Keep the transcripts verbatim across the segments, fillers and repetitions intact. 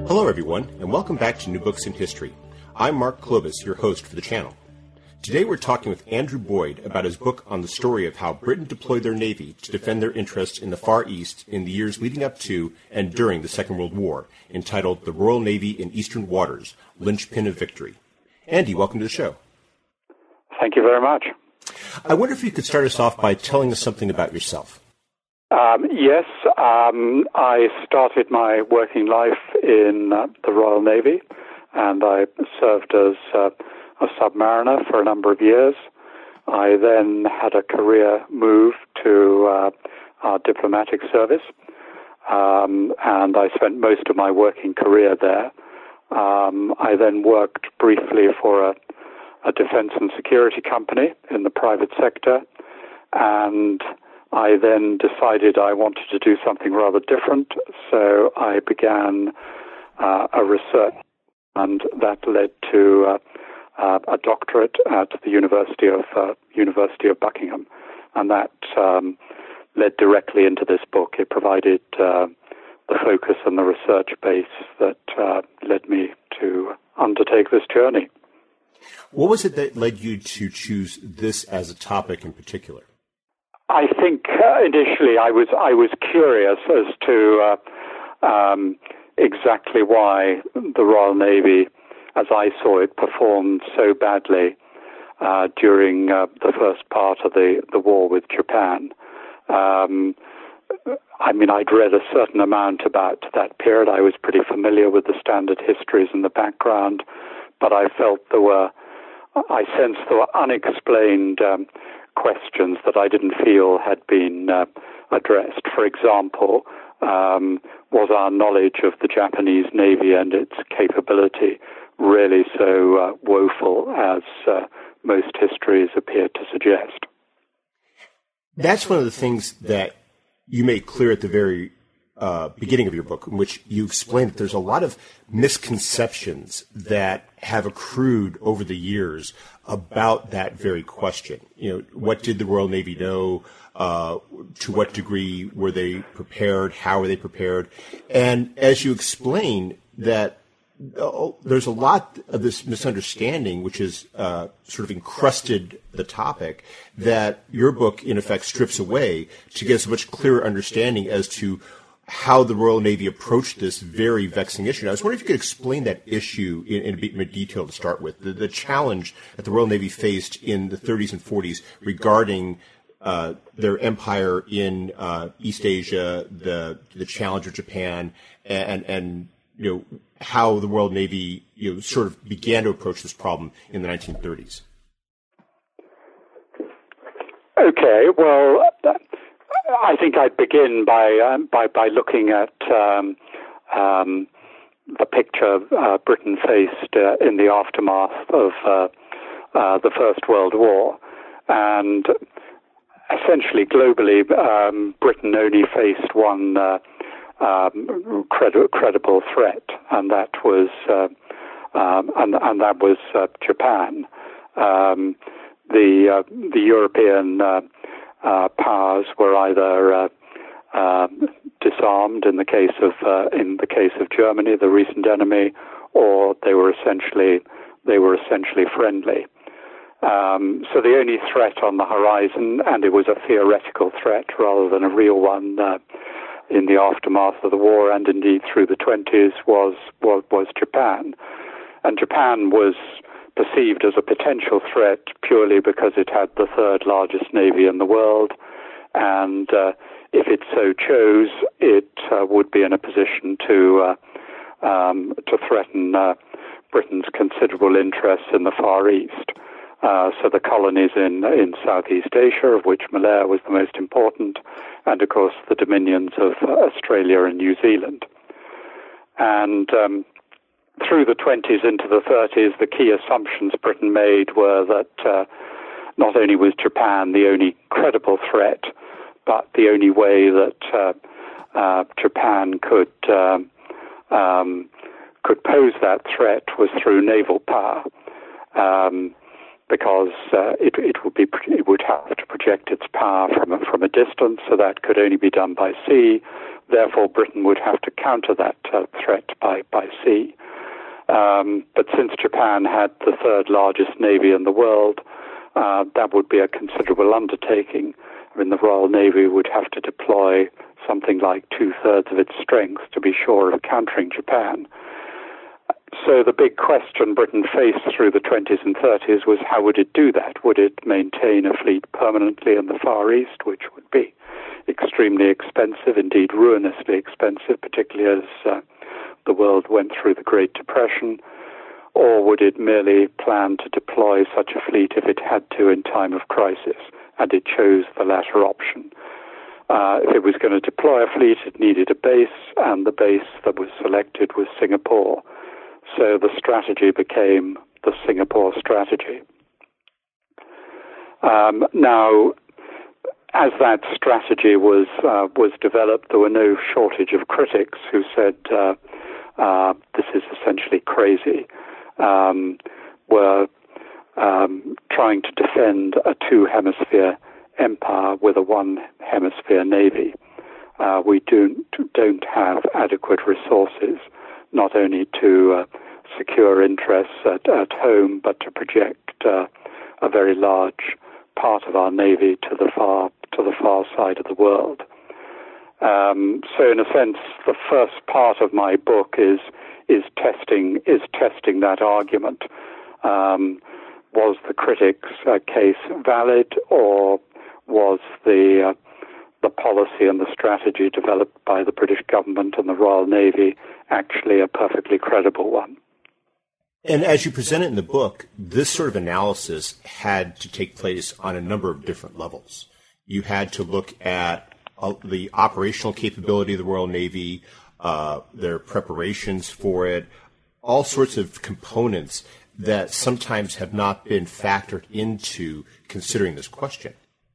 Hello, everyone, and welcome back to New Books in History. I'm Mark Clovis, your host for the channel. Today we're talking with Andrew Boyd about his book on the story of how Britain deployed their Navy to defend their interests in the Far East in the years leading up to and during the Second World War, entitled The Royal Navy in Eastern Waters, Linchpin of Victory. Andy, welcome to the show. Thank you very much. I wonder if you could start us off by telling us something about yourself. Um, yes, um, I started my working life in uh, the Royal Navy, and I served as uh, a submariner for a number of years. I then had a career move to uh, our diplomatic service, um, and I spent most of my working career there. Um, I then worked briefly for a, a defense and security company in the private sector, and I then decided I wanted to do something rather different, so I began uh, a research, and that led to uh, uh, a doctorate at the University of uh, University of Buckingham, and that um, led directly into this book. It provided uh, the focus and the research base that uh, led me to undertake this journey. What was it that led you to choose this as a topic in particular? I think uh, initially I was I was curious as to uh, um, exactly why the Royal Navy, as I saw it, performed so badly uh, during uh, the first part of the, the war with Japan. Um, I mean, I'd read a certain amount about that period. I was pretty familiar with the standard histories in the background, but I felt there were, I sensed there were unexplained um, questions that I didn't feel had been uh, addressed. For example, um, was our knowledge of the Japanese Navy and its capability really so uh, woeful as uh, most histories appear to suggest? That's one of the things that you made clear at the very uh, beginning of your book, in which you explained that there's a lot of misconceptions that have accrued over the years about that very question. You know, what did the Royal Navy know? Uh, to what degree were they prepared? How were they prepared? And as you explain that uh, there's a lot of this misunderstanding, which is uh, sort of encrusted the topic, that your book, in effect, strips away to get us a much clearer understanding as to how the Royal Navy approached this very vexing issue. And I was wondering if you could explain that issue in, in a bit more detail to start with, the, the challenge that the Royal Navy faced in the thirties and forties regarding uh, their empire in uh, East Asia, the the challenge of Japan, and, and you know how the Royal Navy you know sort of began to approach this problem in the nineteen thirties. Okay, well, I think I'd begin by um, by, by looking at um, um, the picture uh, Britain faced uh, in the aftermath of uh, uh, the First World War, and essentially globally, um, Britain only faced one uh, um, credi- credible threat, and that was uh, um, and, and that was uh, Japan. Um, the uh, the European uh, Uh, powers were either uh, uh, disarmed in the case of uh, in the case of Germany, the recent enemy, or they were essentially they were essentially friendly. Um, so the only threat on the horizon, and it was a theoretical threat rather than a real one, uh, in the aftermath of the war and indeed through the twenties, was was, was Japan, and Japan was perceived as a potential threat purely because it had the third largest navy in the world, and uh, if it so chose, it uh, would be in a position to uh, um, to threaten uh, Britain's considerable interests in the Far East. Uh, so the colonies in in Southeast Asia, of which Malaya was the most important, and of course the dominions of uh, Australia and New Zealand. And um, through the twenties into the thirties, the key assumptions Britain made were that uh, not only was Japan the only credible threat, but the only way that uh, uh, Japan could um, um, could pose that threat was through naval power, um, because uh, it, it would be it would have to project its power from a, from a distance, so that could only be done by sea. Therefore, Britain would have to counter that uh, threat by, by sea. Um, but since Japan had the third largest navy in the world, uh, that would be a considerable undertaking. I mean, the Royal Navy would have to deploy something like two-thirds of its strength to be sure of countering Japan. So the big question Britain faced through the twenties and thirties was, how would it do that? Would it maintain a fleet permanently in the Far East, which would be extremely expensive, indeed ruinously expensive, particularly as uh, the world went through the Great Depression? Or would it merely plan to deploy such a fleet if it had to in time of crisis? And it chose the latter option. Uh, if it was going to deploy a fleet, it needed a base, and the base that was selected was Singapore. So the strategy became the Singapore strategy. Um, now, as that strategy was uh, was developed, there were no shortage of critics who said uh, uh, this is essentially crazy. Um, were um, trying to defend a two-hemisphere empire with a one-hemisphere navy. Uh, we do, don't have adequate resources, not only to uh, secure interests at, at home, but to project uh, a very large part of our navy to the far to the far side of the world. Um, so, in a sense, the first part of my book is is testing is testing that argument. Um, was the critics' uh, case valid, or was the uh, the policy and the strategy developed by the British government and the Royal Navy actually a perfectly credible one? And as you present it in the book, this sort of analysis had to take place on a number of different levels. You had to look at uh, the operational capability of the Royal Navy, uh, their preparations for it, all sorts of components that sometimes have not been factored into considering this question.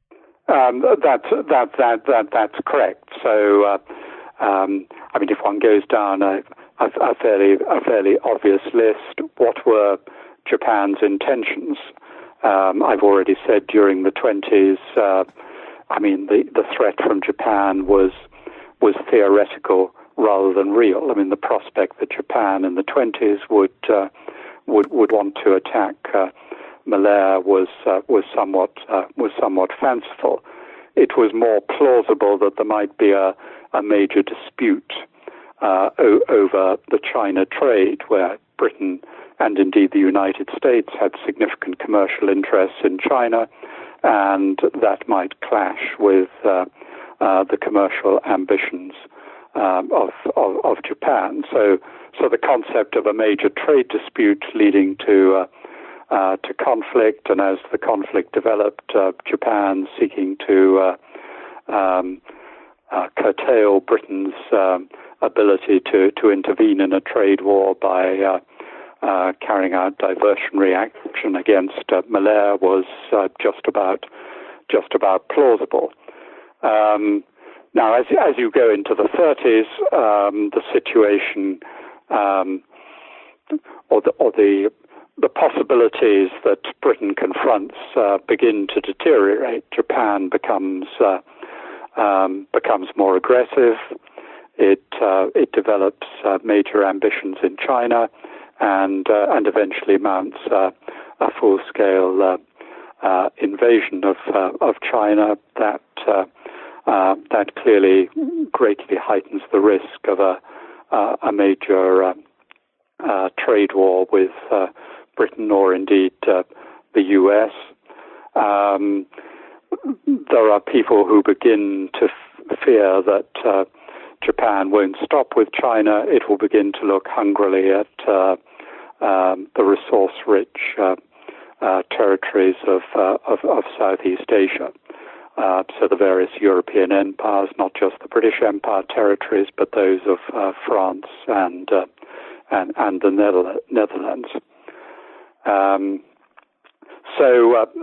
Um, that's that that that that's correct. So, uh, um, I mean, if one goes down a, a, a fairly a fairly obvious list, what were Japan's intentions? Um, I've already said during the twenties. Uh, I mean, the, the threat from Japan was was theoretical rather than real. I mean, the prospect that Japan in the twenties would uh, would would want to attack Uh, Malaya was uh, was somewhat uh, was somewhat fanciful. It was more plausible that there might be a, a major dispute uh, o- over the China trade, where Britain and indeed the United States had significant commercial interests in China, and that might clash with uh, uh, the commercial ambitions um, of, of of Japan. So, so the concept of a major trade dispute leading to uh, Uh, to conflict, and as the conflict developed, uh, Japan seeking to uh, um, uh, curtail Britain's um, ability to, to intervene in a trade war by uh, uh, carrying out diversionary action against uh, Malaya was uh, just about just about plausible. Um, now, as as you go into the thirties, um, the situation um, or the or the the possibilities that Britain confronts uh, begin to deteriorate. Japan becomes uh, um, becomes more aggressive. It uh, it develops uh, major ambitions in China, and uh, and eventually mounts uh, a full-scale uh, uh, invasion of uh, of China that uh, uh, that clearly greatly heightens the risk of a uh, a major uh, uh, trade war with Uh, Britain or indeed uh, the U S. Um, there are people who begin to f- fear that uh, Japan won't stop with China. It will begin to look hungrily at uh, um, the resource-rich uh, uh, territories of, uh, of, of Southeast Asia. Uh, so the various European empires, not just the British Empire territories, but those of uh, France and, uh, and and the Netherlands. Um, so, uh,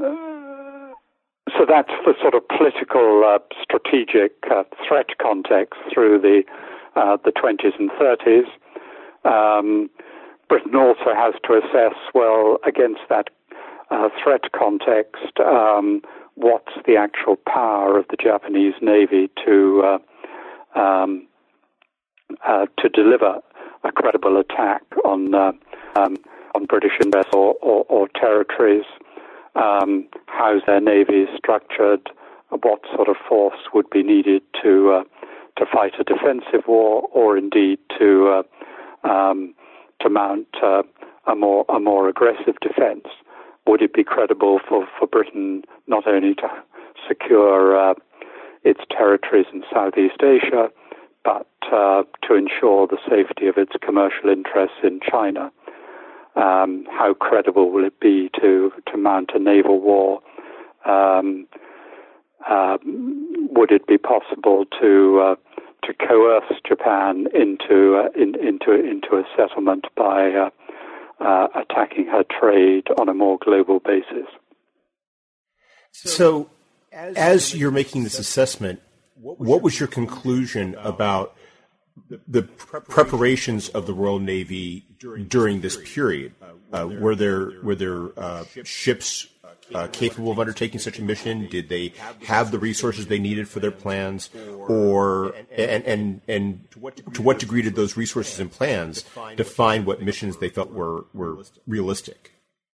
so that's the sort of political, uh, strategic uh, threat context through the uh, the twenties and thirties. Um, Britain also has to assess, well, against that uh, threat context, um, what's the actual power of the Japanese Navy to uh, um, uh, to deliver a credible attack on uh, um, on British interests or, or, or territories. Um, how's their navy structured? What sort of force would be needed to uh, to fight a defensive war, or indeed to uh, um, to mount uh, a more a more aggressive defence? Would it be credible for, for Britain not only to secure uh, its territories in Southeast Asia, but uh, to ensure the safety of its commercial interests in China? Um, how credible will it be to, to mount a naval war? Um, uh, would it be possible to uh, to coerce Japan into uh, in, into into a settlement by uh, uh, attacking her trade on a more global basis? So, as you're making this assessment, what was your conclusion about the preparations of the Royal Navy during this period? Uh, were there were there uh, ships uh, capable of undertaking such a mission? Did they have the resources they needed for their plans, or and and and to what degree did those resources and plans define what missions they felt were were realistic?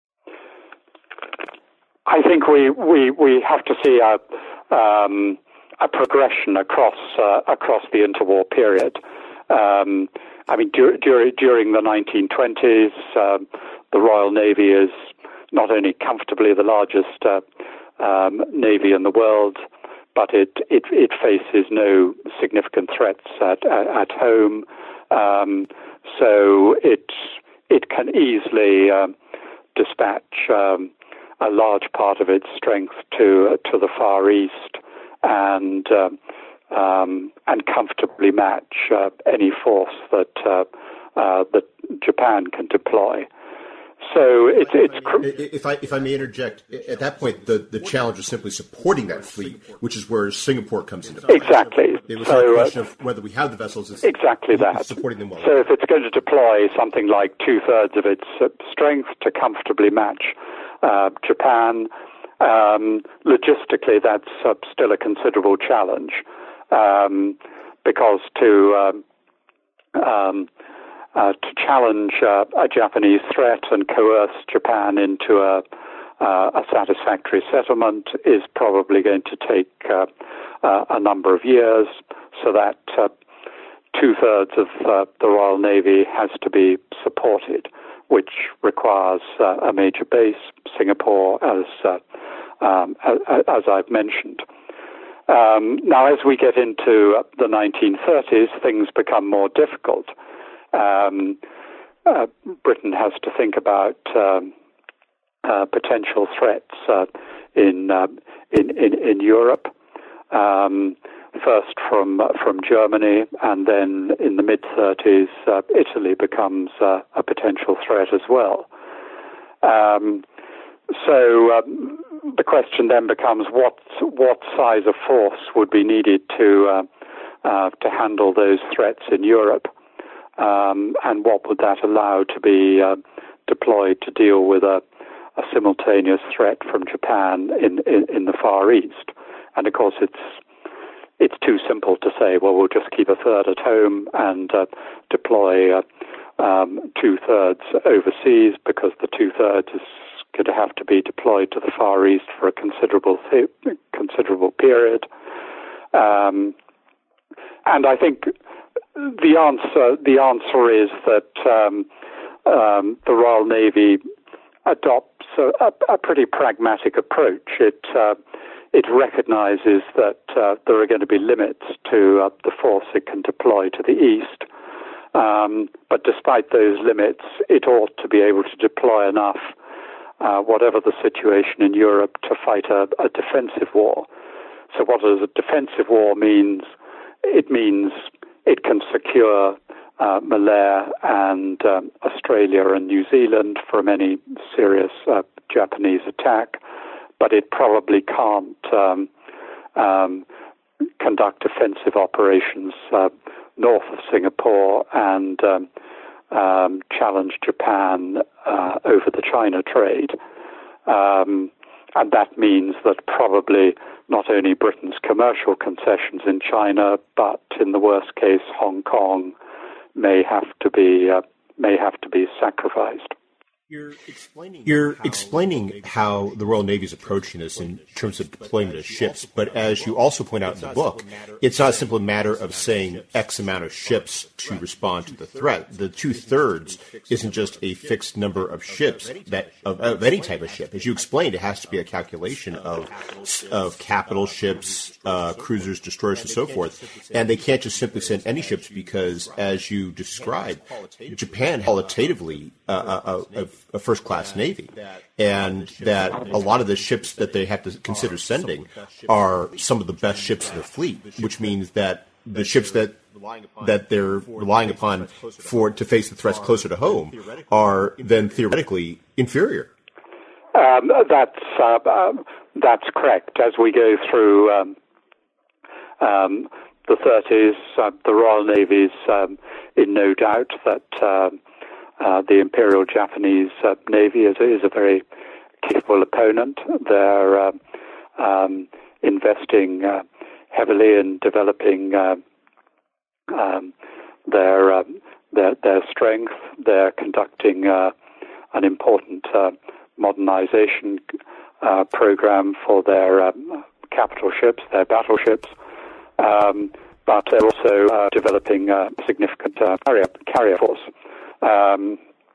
I think we we, we have to see a um, a progression across uh, across the interwar period. Um, I mean, dur- dur- during the nineteen twenties, um, the Royal Navy is not only comfortably the largest uh, um, navy in the world, but it, it, it faces no significant threats at, at, at home. Um, so it, it can easily um, dispatch um, a large part of its strength to, uh, to the Far East and um, Um, and comfortably match uh, any force that uh, uh, that Japan can deploy. So it's it's. Cr- if I if I may interject, at that point the, the challenge is simply supporting that fleet, which is where Singapore comes into play. Exactly. It was so, not a question uh, of whether we have the vessels. It's exactly that. Supporting them well. So if it's going to deploy something like two thirds of its uh, strength to comfortably match uh, Japan, um, logistically that's uh, still a considerable challenge. Um, because to um, um, uh, to challenge uh, a Japanese threat and coerce Japan into a, uh, a satisfactory settlement is probably going to take uh, uh, a number of years. So that uh, two thirds of uh, the Royal Navy has to be supported, which requires uh, a major base, Singapore, as uh, um, as, as I've mentioned. Um, now, as we get into the nineteen thirties, things become more difficult. Um, uh, Britain has to think about um, uh, potential threats uh, in, uh, in in in Europe. Um, first from from Germany, and then in the mid thirties, uh, Italy becomes uh, a potential threat as well. Um, so. Um, The question then becomes what what size of force would be needed to uh, uh, to handle those threats in Europe, um, and what would that allow to be uh, deployed to deal with a, a simultaneous threat from Japan in, in, in the Far East? And of course, it's it's too simple to say, well, we'll just keep a third at home and uh, deploy uh, um, two thirds overseas, because the two thirds is going to have to be deployed to the Far East for a considerable th- considerable period. Um, and I think the answer the answer is that um, um, the Royal Navy adopts a, a, a pretty pragmatic approach. It uh, it recognizes that uh, there are going to be limits to uh, the force it can deploy to the east. Um, but despite those limits, it ought to be able to deploy enough, Uh, whatever the situation in Europe, to fight a, a defensive war. So what does a defensive war means? It means it can secure uh, Malaya and um, Australia and New Zealand from any serious uh, Japanese attack, but it probably can't um, um, conduct offensive operations uh, north of Singapore and um, Um, challenge Japan uh, over the China trade. Um, and that means that probably not only Britain's commercial concessions in China, but in the worst case, Hong Kong may have to be uh, may have to be sacrificed. You're explaining, You're how, explaining how the Royal Navy is approaching this in terms of deployment of ships, but as you also point out in the book, it's not a simple matter of saying X amount of ships to respond to the threat. The two-thirds isn't just a fixed number of ships that of, of any type of ship. As you explained, it has to be a calculation of of capital ships, uh, cruisers, destroyers, and so forth, and they can't just simply send any ships because, as you described, Japan qualitatively uh, a, a, a first-class navy, and that a lot of the ships that they have to consider sending are some of the best ships in the fleet, which means that the ships that that they're relying upon for to face the threats closer to home are then theoretically inferior. Um, that's uh, um, that's correct. As we go through um, um, the thirties, uh, the Royal Navy's um, in no doubt that. Uh, Uh, the Imperial Japanese uh, Navy is, is a very capable opponent. They're uh, um, investing uh, heavily in developing uh, um, their, uh, their their strength. They're conducting uh, an important uh, modernization uh, program for their um, capital ships, their battleships. Um, but they're also uh, developing a significant uh, carrier carrier force. Um,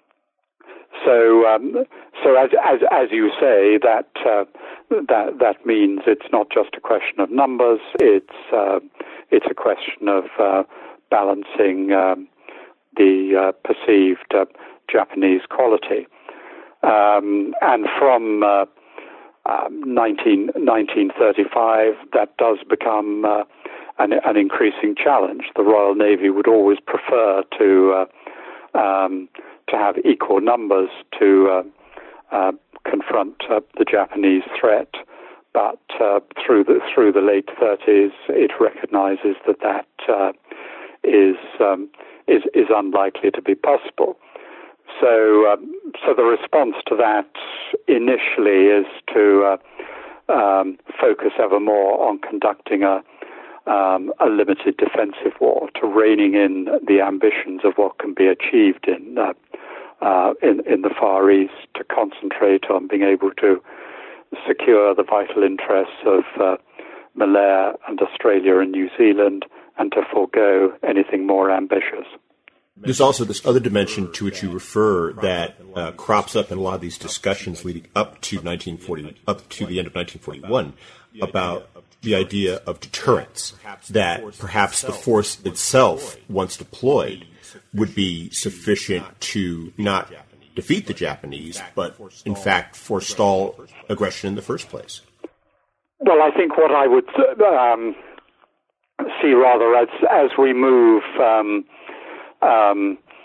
so, um, so as, as as you say, that uh, that that means it's not just a question of numbers. It's uh, it's a question of uh, balancing um, the uh, perceived uh, Japanese quality. Um, and from uh, uh, nineteen, nineteen thirty-five, that does become uh, an, an increasing challenge. The Royal Navy would always prefer to uh, Um, to have equal numbers to uh, uh, confront uh, the Japanese threat, but uh, through the through the late thirties, it recognizes that that uh, is um, is is unlikely to be possible. So, um, so the response to that initially is to uh, um, focus ever more on conducting a Um, a limited defensive war, to reining in the ambitions of what can be achieved in uh, uh, in, in the Far East, to concentrate on being able to secure the vital interests of uh, Malaya and Australia and New Zealand, and to forego anything more ambitious. There's also this other dimension to which you refer that uh, crops up in a lot of these discussions leading up to nineteen forty, up to the end of nineteen forty-one, about the idea of deterrence, that perhaps the force itself, once deployed, would be sufficient to not defeat the Japanese, but in fact forestall aggression in the first place. Well, I think what I would um, see rather as as we move um, um,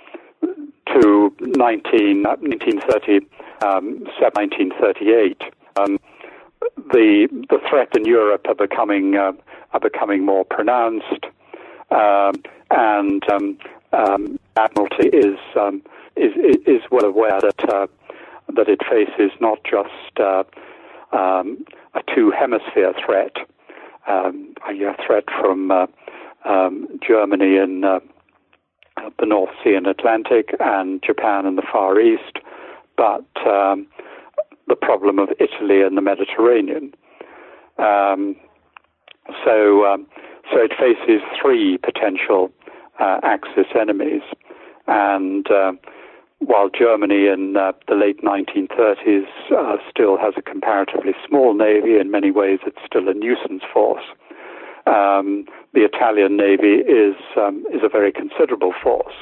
to nineteen, nineteen thirty, um, nineteen thirty-eight. Um, The the threat in Europe are becoming uh, are becoming more pronounced, um, and um, um, Admiralty is um, is is well aware that uh, that it faces not just uh, um, a two hemisphere threat, um, a threat from uh, um, Germany in uh, the North Sea and Atlantic, and Japan in the Far East, but um, the problem of Italy and the Mediterranean. Um, so, um, so it faces three potential uh, Axis enemies. And uh, while Germany in uh, the late nineteen thirties uh, still has a comparatively small navy, in many ways it's still a nuisance force. Um, the Italian navy is um, is a very considerable force,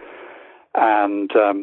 and um,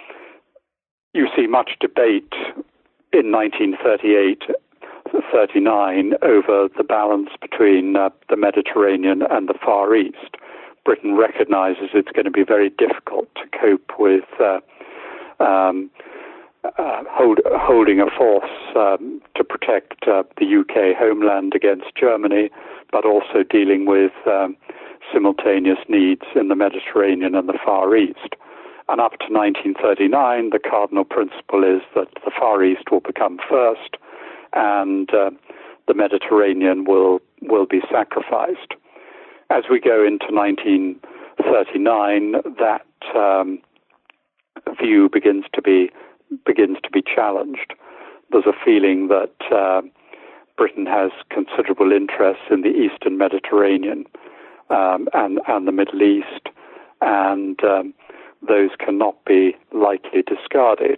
you see much debate in nineteen thirty-eight thirty-nine over the balance between uh, the Mediterranean and the Far East. Britain recognizes it's going to be very difficult to cope with uh, um, uh, hold, holding a force um, to protect uh, the U K homeland against Germany, but also dealing with um, simultaneous needs in the Mediterranean and the Far East. And up to nineteen thirty-nine, the cardinal principle is that the Far East will become first, and uh, the Mediterranean will will be sacrificed. As we go into nineteen thirty-nine, that um, view begins to be begins to be challenged. There's a feeling that uh, Britain has considerable interests in the Eastern Mediterranean um, and and the Middle East, and um, those cannot be lightly discarded.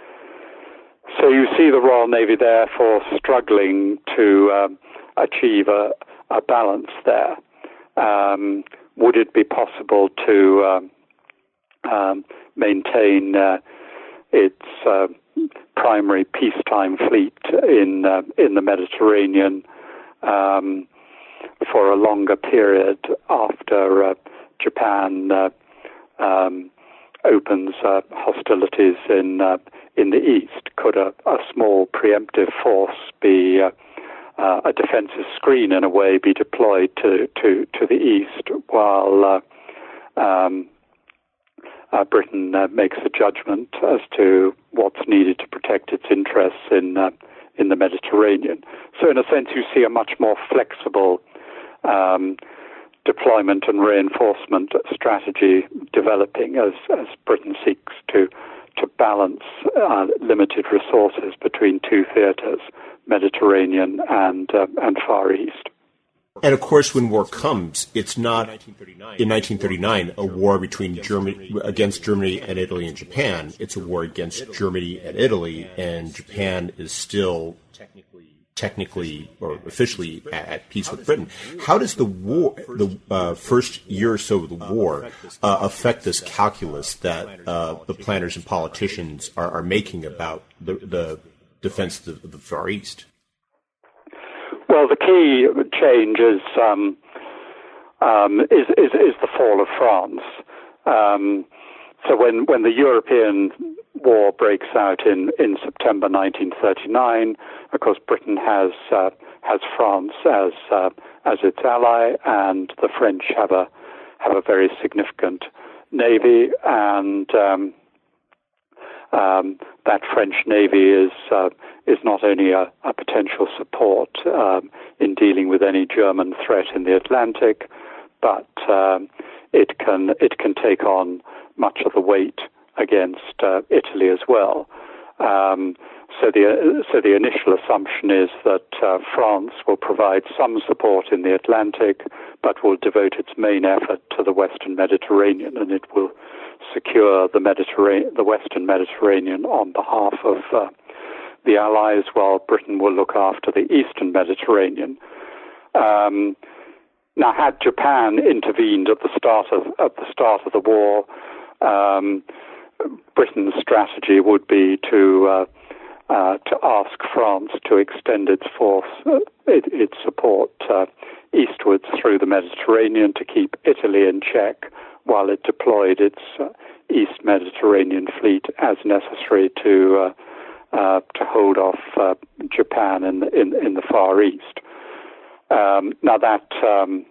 So you see the Royal Navy therefore struggling to um, achieve a, a balance there. Um, would it be possible to um, um, maintain uh, its uh, primary peacetime fleet in uh, in the Mediterranean um, for a longer period after uh, Japan uh, um, opens uh, hostilities in uh, in the east? Could a, a small preemptive force be uh, uh, a defensive screen in a way be deployed to to, to the east while uh, um, uh, Britain uh, makes a judgment as to what's needed to protect its interests in uh, in the Mediterranean? So in a sense, you see a much more flexible um, deployment and reinforcement strategy developing as, as Britain seeks to to balance uh, limited resources between two theaters, Mediterranean and uh, and Far East. And of course, when war comes, it's not in nineteen thirty-nine a war between Germany against Germany and Italy and Japan. It's a war against Germany and Italy, and Japan is still technically technically or officially at peace with Britain. How does the war, the uh, first year or so of the war, uh, affect this calculus that uh, the planners and politicians are, are making about the, the defense of the, of the Far East? Well, the key change is um, um, is, is is the fall of France. Um, so when when the European war breaks out in, in September nineteen thirty-nine, of course, Britain has uh, has France as uh, as its ally, and the French have a have a very significant navy, and um, um, that French navy is uh, is not only a, a potential support um, in dealing with any German threat in the Atlantic, but um, it can it can take on much of the weight against uh, Italy as well. Um, so the so the initial assumption is that uh, France will provide some support in the Atlantic, but will devote its main effort to the Western Mediterranean, and it will secure the Mediterranean, the Western Mediterranean, on behalf of uh, the Allies, while Britain will look after the Eastern Mediterranean. Um, now, had Japan intervened at the start of at the start of the war, um, Britain's strategy would be to uh, uh, to ask France to extend its force, uh, it, its support uh, eastwards through the Mediterranean to keep Italy in check, while it deployed its uh, East Mediterranean fleet as necessary to uh, uh, to hold off uh, Japan in the, in, in the Far East. Um, now that um,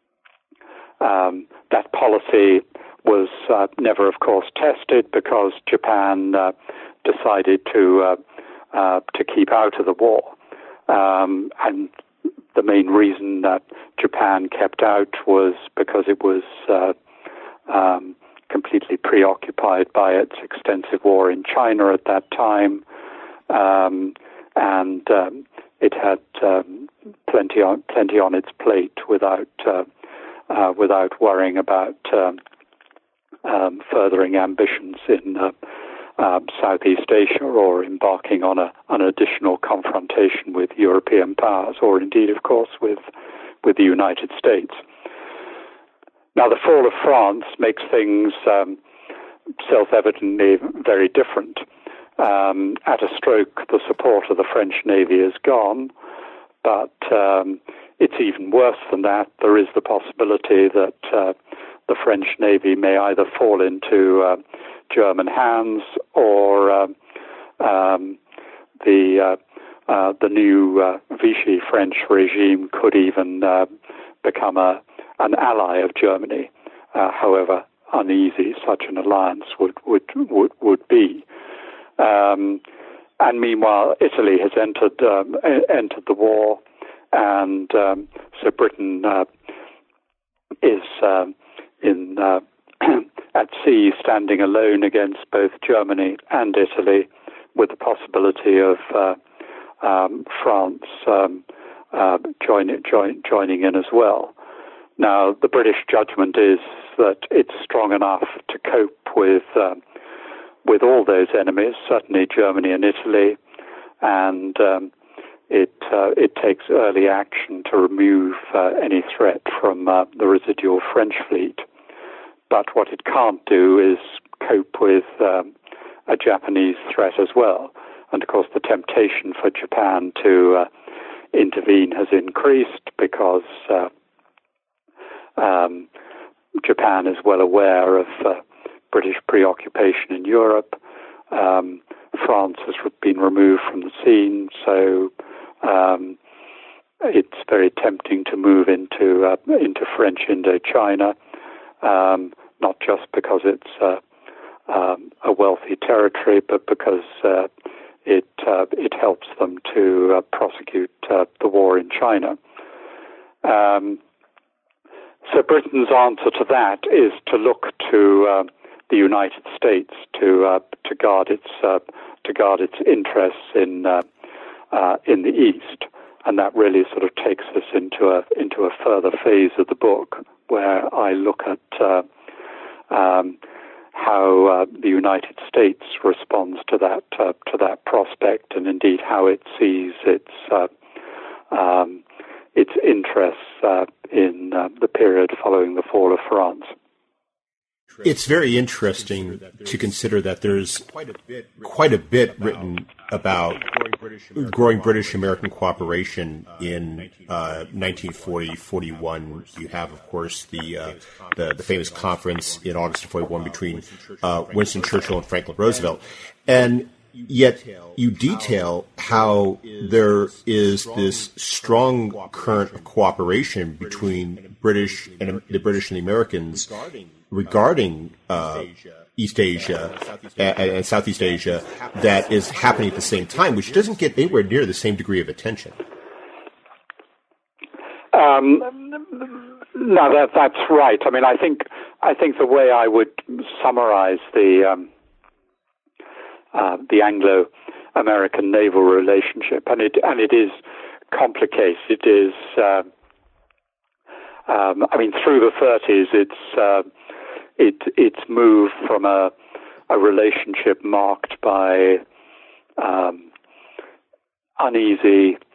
um, that policy was uh, never, of course, tested because Japan uh, decided to uh, uh, to keep out of the war, um, and the main reason that Japan kept out was because it was uh, um, completely preoccupied by its extensive war in China at that time, um, and um, it had um, plenty on plenty on its plate without uh, uh, without worrying about um, um, furthering ambitions in uh, uh, Southeast Asia, or embarking on a an additional confrontation with European powers, or indeed, of course, with with the United States. Now, the fall of France makes things um, self-evidently very different. Um, at a stroke, the support of the French Navy is gone, but um, it's even worse than that. There is the possibility that uh, the French Navy may either fall into uh, German hands, or uh, um, the uh, uh, the new uh, Vichy French regime could even uh, become a an ally of Germany, uh, however uneasy such an alliance would would would, would be. Um, and meanwhile, Italy has entered um, entered the war, and um, so Britain uh, is um, in uh, at sea, standing alone against both Germany and Italy, with the possibility of uh, um, France um, uh, join, join, joining in as well. Now, the British judgment is that it's strong enough to cope with uh, with all those enemies, certainly Germany and Italy, and um, it uh, it takes early action to remove uh, any threat from uh, the residual French fleet. But what it can't do is cope with um, a Japanese threat as well. And of course, the temptation for Japan to uh, intervene has increased because uh, um, Japan is well aware of uh, British preoccupation in Europe. Um, France has been removed from the scene, so um, it's very tempting to move into uh, into French Indochina, um, not just because it's uh, um, a wealthy territory, but because uh, it uh, it helps them to uh, prosecute uh, the war in China. Um, so Britain's answer to that is to look to uh, the United States to uh, to guard its uh, to guard its interests in uh, uh, in the East, and that really sort of takes us into a into a further phase of the book where I look at uh, um, how uh, the United States responds to that uh, to that prospect, and indeed how it sees its uh, um, its interests uh, in uh, the period following the fall of France. It's very interesting to consider that there's quite a bit written about growing British-American cooperation in uh, nineteen forty, forty-one. You have, of course, the, uh, the the famous conference in August of forty-one between uh, Winston Churchill and Franklin Roosevelt. And yet you detail how there is this strong current of cooperation between British and the British and the Americans regarding uh, East Asia and, and Southeast Asia that is happening at the same time, which doesn't get anywhere near the same degree of attention. Um, no, that, that's right. I mean, I think I think the way I would summarize the um, uh, the Anglo-American naval relationship, and it and it is complicated. It is, uh, um, I mean, through the thirties, it's uh, It, it's moved from a, a relationship marked by um, uneasy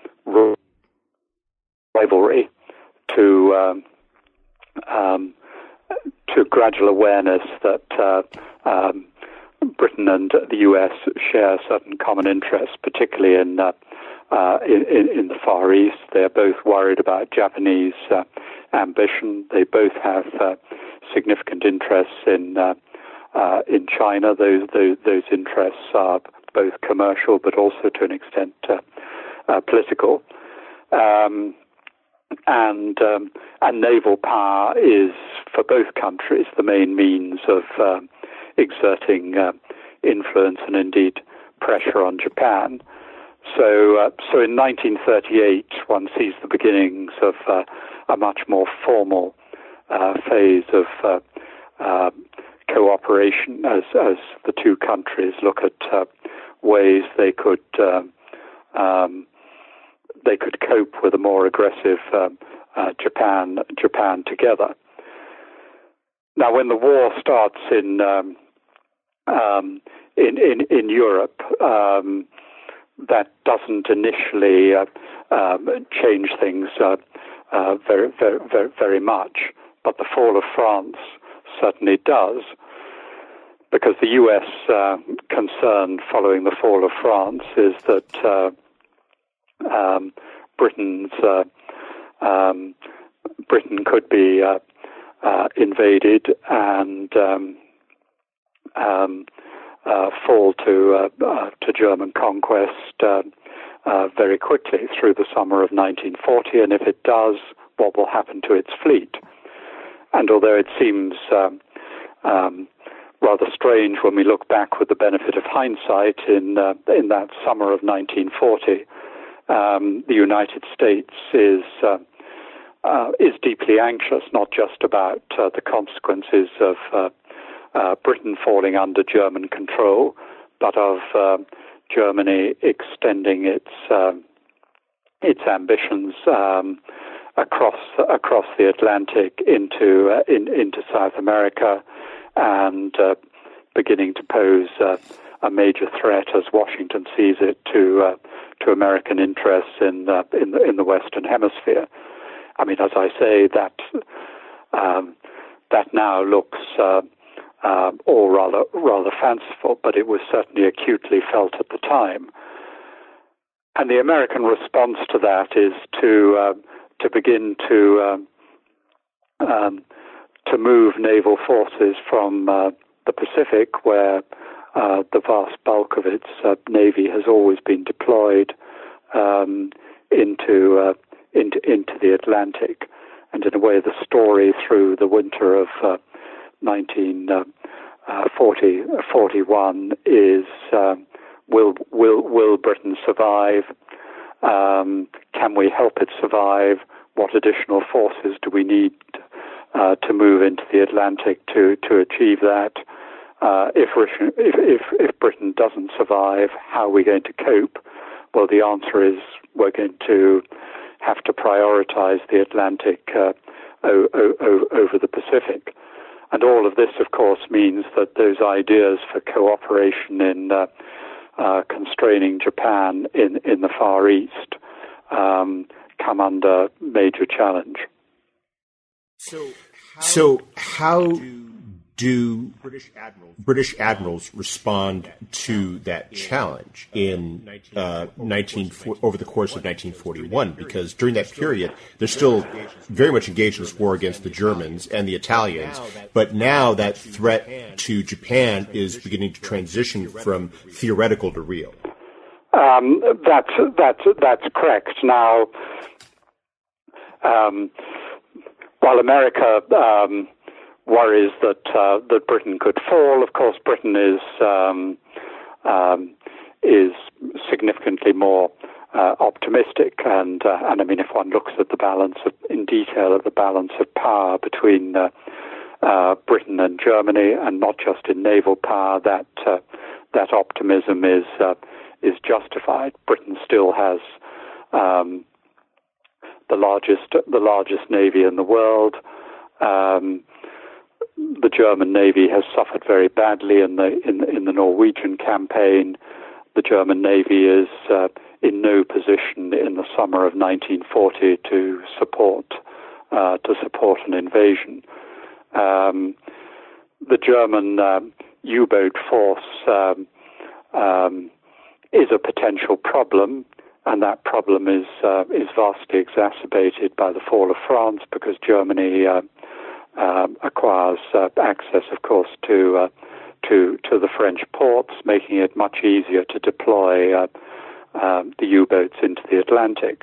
rivalry to um, um, to gradual awareness that uh, um, Britain and the U S share certain common interests, particularly in uh, uh, in, in the Far East. They're both worried about Japanese uh, ambition. They both have uh, significant interests in uh, uh, in China. Those, those those interests are both commercial, but also to an extent uh, uh, political. Um, and um, and naval power is for both countries the main means of uh, exerting uh, influence and indeed pressure on Japan. So uh, so in nineteen thirty-eight, one sees the beginnings of uh, a much more formal Uh, phase of uh, uh, cooperation as as the two countries look at uh, ways they could uh, um, they could cope with a more aggressive uh, uh, Japan Japan together. Now, when the war starts in um, um, in, in in Europe, um, that doesn't initially uh, um, change things uh, uh, very very very very much. But the fall of France certainly does, because the U S uh, concern following the fall of France is that uh, um, Britain's uh, um, Britain could be uh, uh, invaded and um, um, uh, fall to uh, uh, to German conquest uh, uh, very quickly through the summer of nineteen forty, and if it does, what will happen to its fleet? And although it seems um, um, rather strange when we look back with the benefit of hindsight in uh, in that summer of nineteen forty. Um, the United States is uh, uh, is deeply anxious, not just about uh, the consequences of uh, uh, Britain falling under German control, but of uh, Germany extending its uh, its ambitions um, across across the Atlantic into uh, in, into South America, and uh, beginning to pose uh, a major threat, as Washington sees it, to uh, to American interests in uh, in the in the Western Hemisphere. I mean, as I say, that um, that now looks uh, uh, all rather rather fanciful, but it was certainly acutely felt at the time. And the American response to that is to uh, to begin to um, um, to move naval forces from uh, the Pacific, where uh, the vast bulk of its uh, navy has always been deployed, um, into uh, into into the Atlantic. And in a way, the story through the winter of uh, nineteen forty, forty-one is. Uh, Will will will Britain survive? Um, can we help it survive? What additional forces do we need uh, to move into the Atlantic to to achieve that? Uh, if, if if if Britain doesn't survive, how are we going to cope? Well, the answer is we're going to have to prioritize the Atlantic uh, o- o- over the Pacific. And all of this, of course, means that those ideas for cooperation in uh, Uh, constraining Japan in, in the Far East um, come under major challenge. So how, so how do British admirals, British admirals respond to that challenge in uh, nineteen over the course of nineteen forty-one? Because during that period, they're still very much engaged in this war against the Germans and the Italians. But now that threat to Japan is beginning to transition from theoretical to real. Um, that's that's that's correct. Now, um, while America Um, worries that uh, that Britain could fall. Of course, Britain is um, um, is significantly more uh, optimistic, and uh, and I mean, if one looks at the balance of, in detail at the balance of power between uh, uh, Britain and Germany, and not just in naval power, that uh, that optimism is uh, is justified. Britain still has um, the largest the largest navy in the world. Um, The German Navy has suffered very badly in the in, in the Norwegian campaign. The German Navy is uh, in no position in the summer of nineteen forty to support uh, to support an invasion. Um, the German um, U-boat force um, um, is a potential problem, and that problem is uh, is vastly exacerbated by the fall of France, because Germany Uh, Uh, acquires uh, access, of course, to uh, to to the French ports, making it much easier to deploy uh, um, the U-boats into the Atlantic.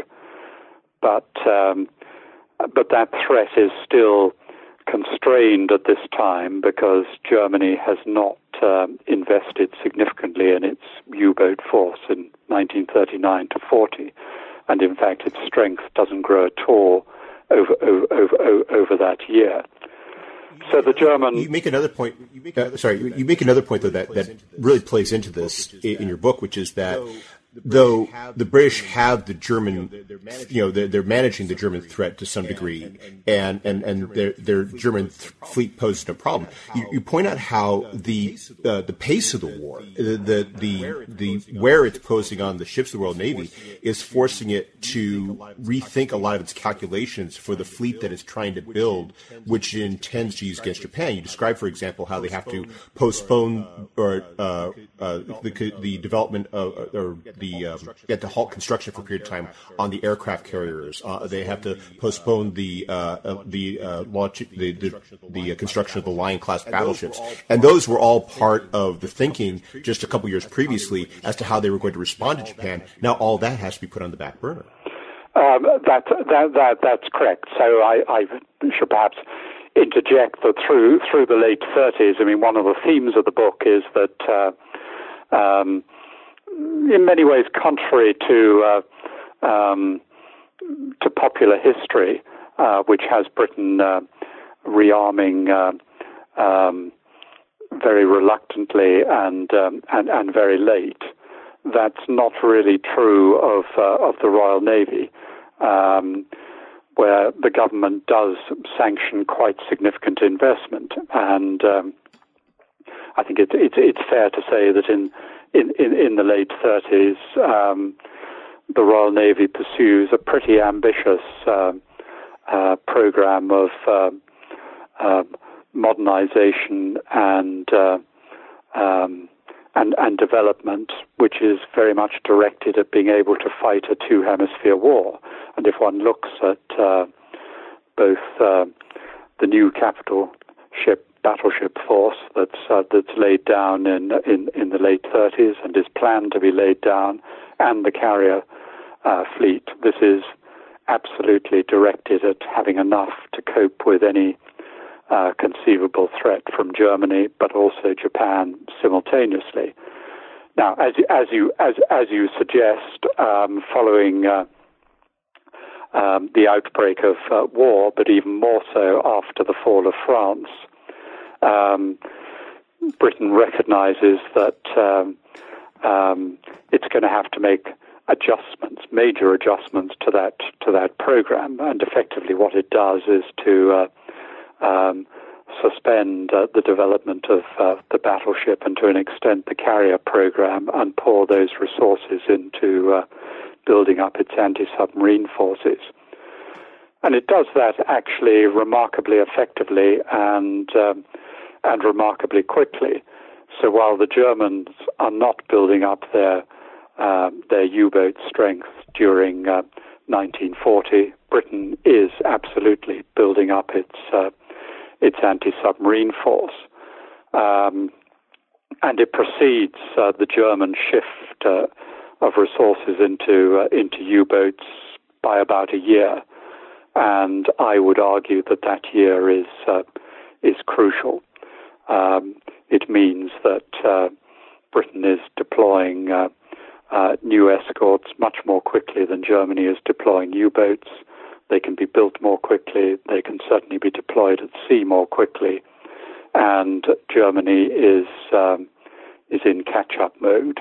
But um, but that threat is still constrained at this time, because Germany has not um, invested significantly in its U-boat force in nineteen thirty-nine to forty, and in fact its strength doesn't grow at all over over over, over that year. So the German. You make another point. You make another, uh, sorry, you make another point though that, that really plays into this in your book, which is that though the British have the German, you know, they're, they're managing the German threat to some degree, and and and their their German th- fleet poses no problem. You, you point out how the uh, the pace of the war, the, the the the where it's posing on the ships of the Royal Navy, is forcing it to rethink a lot of its calculations for the fleet that it's trying to build, which it intends to use against Japan. You describe, for example, how they have to postpone or uh, uh, the the development of or the The, um, they have to halt construction for a period of time on the aircraft carriers. Uh, they have to postpone the uh, uh, the uh, launch, the the, the uh, construction of the Lion class battleships, and those were all part of the thinking just a couple years previously as to how they were going to respond to Japan. Now all that has to be put on the back burner. Um, that, that that that's correct. So I, I should perhaps interject that through through the late thirties, I mean, one of the themes of the book is that, uh, um, in many ways, contrary to uh, um, to popular history, uh, which has Britain uh, rearming uh, um, very reluctantly and, um, and and very late. That's not really true of uh, of the Royal Navy, um, where the government does sanction quite significant investment, and um, I think it's it's it's fair to say that in in in, in the late thirties, um, the Royal Navy pursues a pretty ambitious uh, uh, program of uh, uh, modernization and uh, um, and and development, which is very much directed at being able to fight a two-hemisphere war. And if one looks at uh, both uh, the new capital ship battleship force that's uh, that's laid down in, in in the late thirties and is planned to be laid down, and the carrier uh, fleet, this is absolutely directed at having enough to cope with any Uh, conceivable threat from Germany, but also Japan simultaneously. Now, as as you as as you suggest, um, following uh, um, the outbreak of uh, war, but even more so after the fall of France, um, Britain recognizes that um, um, it's going to have to make adjustments, major adjustments to that to that program, and effectively what it does is to uh, Um, suspend uh, the development of uh, the battleship and to an extent the carrier program, and pour those resources into uh, building up its anti-submarine forces. And it does that actually remarkably effectively and um, and remarkably quickly. So while the Germans are not building up their uh, their U-boat strength during uh, nineteen forty, Britain is absolutely building up its uh, its anti-submarine force, um, and it precedes uh, the German shift uh, of resources into uh, into U-boats by about a year, and I would argue that that year is uh, is crucial. Um, it means that uh, Britain is deploying uh, uh, new escorts much more quickly than Germany is deploying U-boats. They can be built more quickly. They can certainly be deployed at sea more quickly. And Germany is um, is in catch-up mode.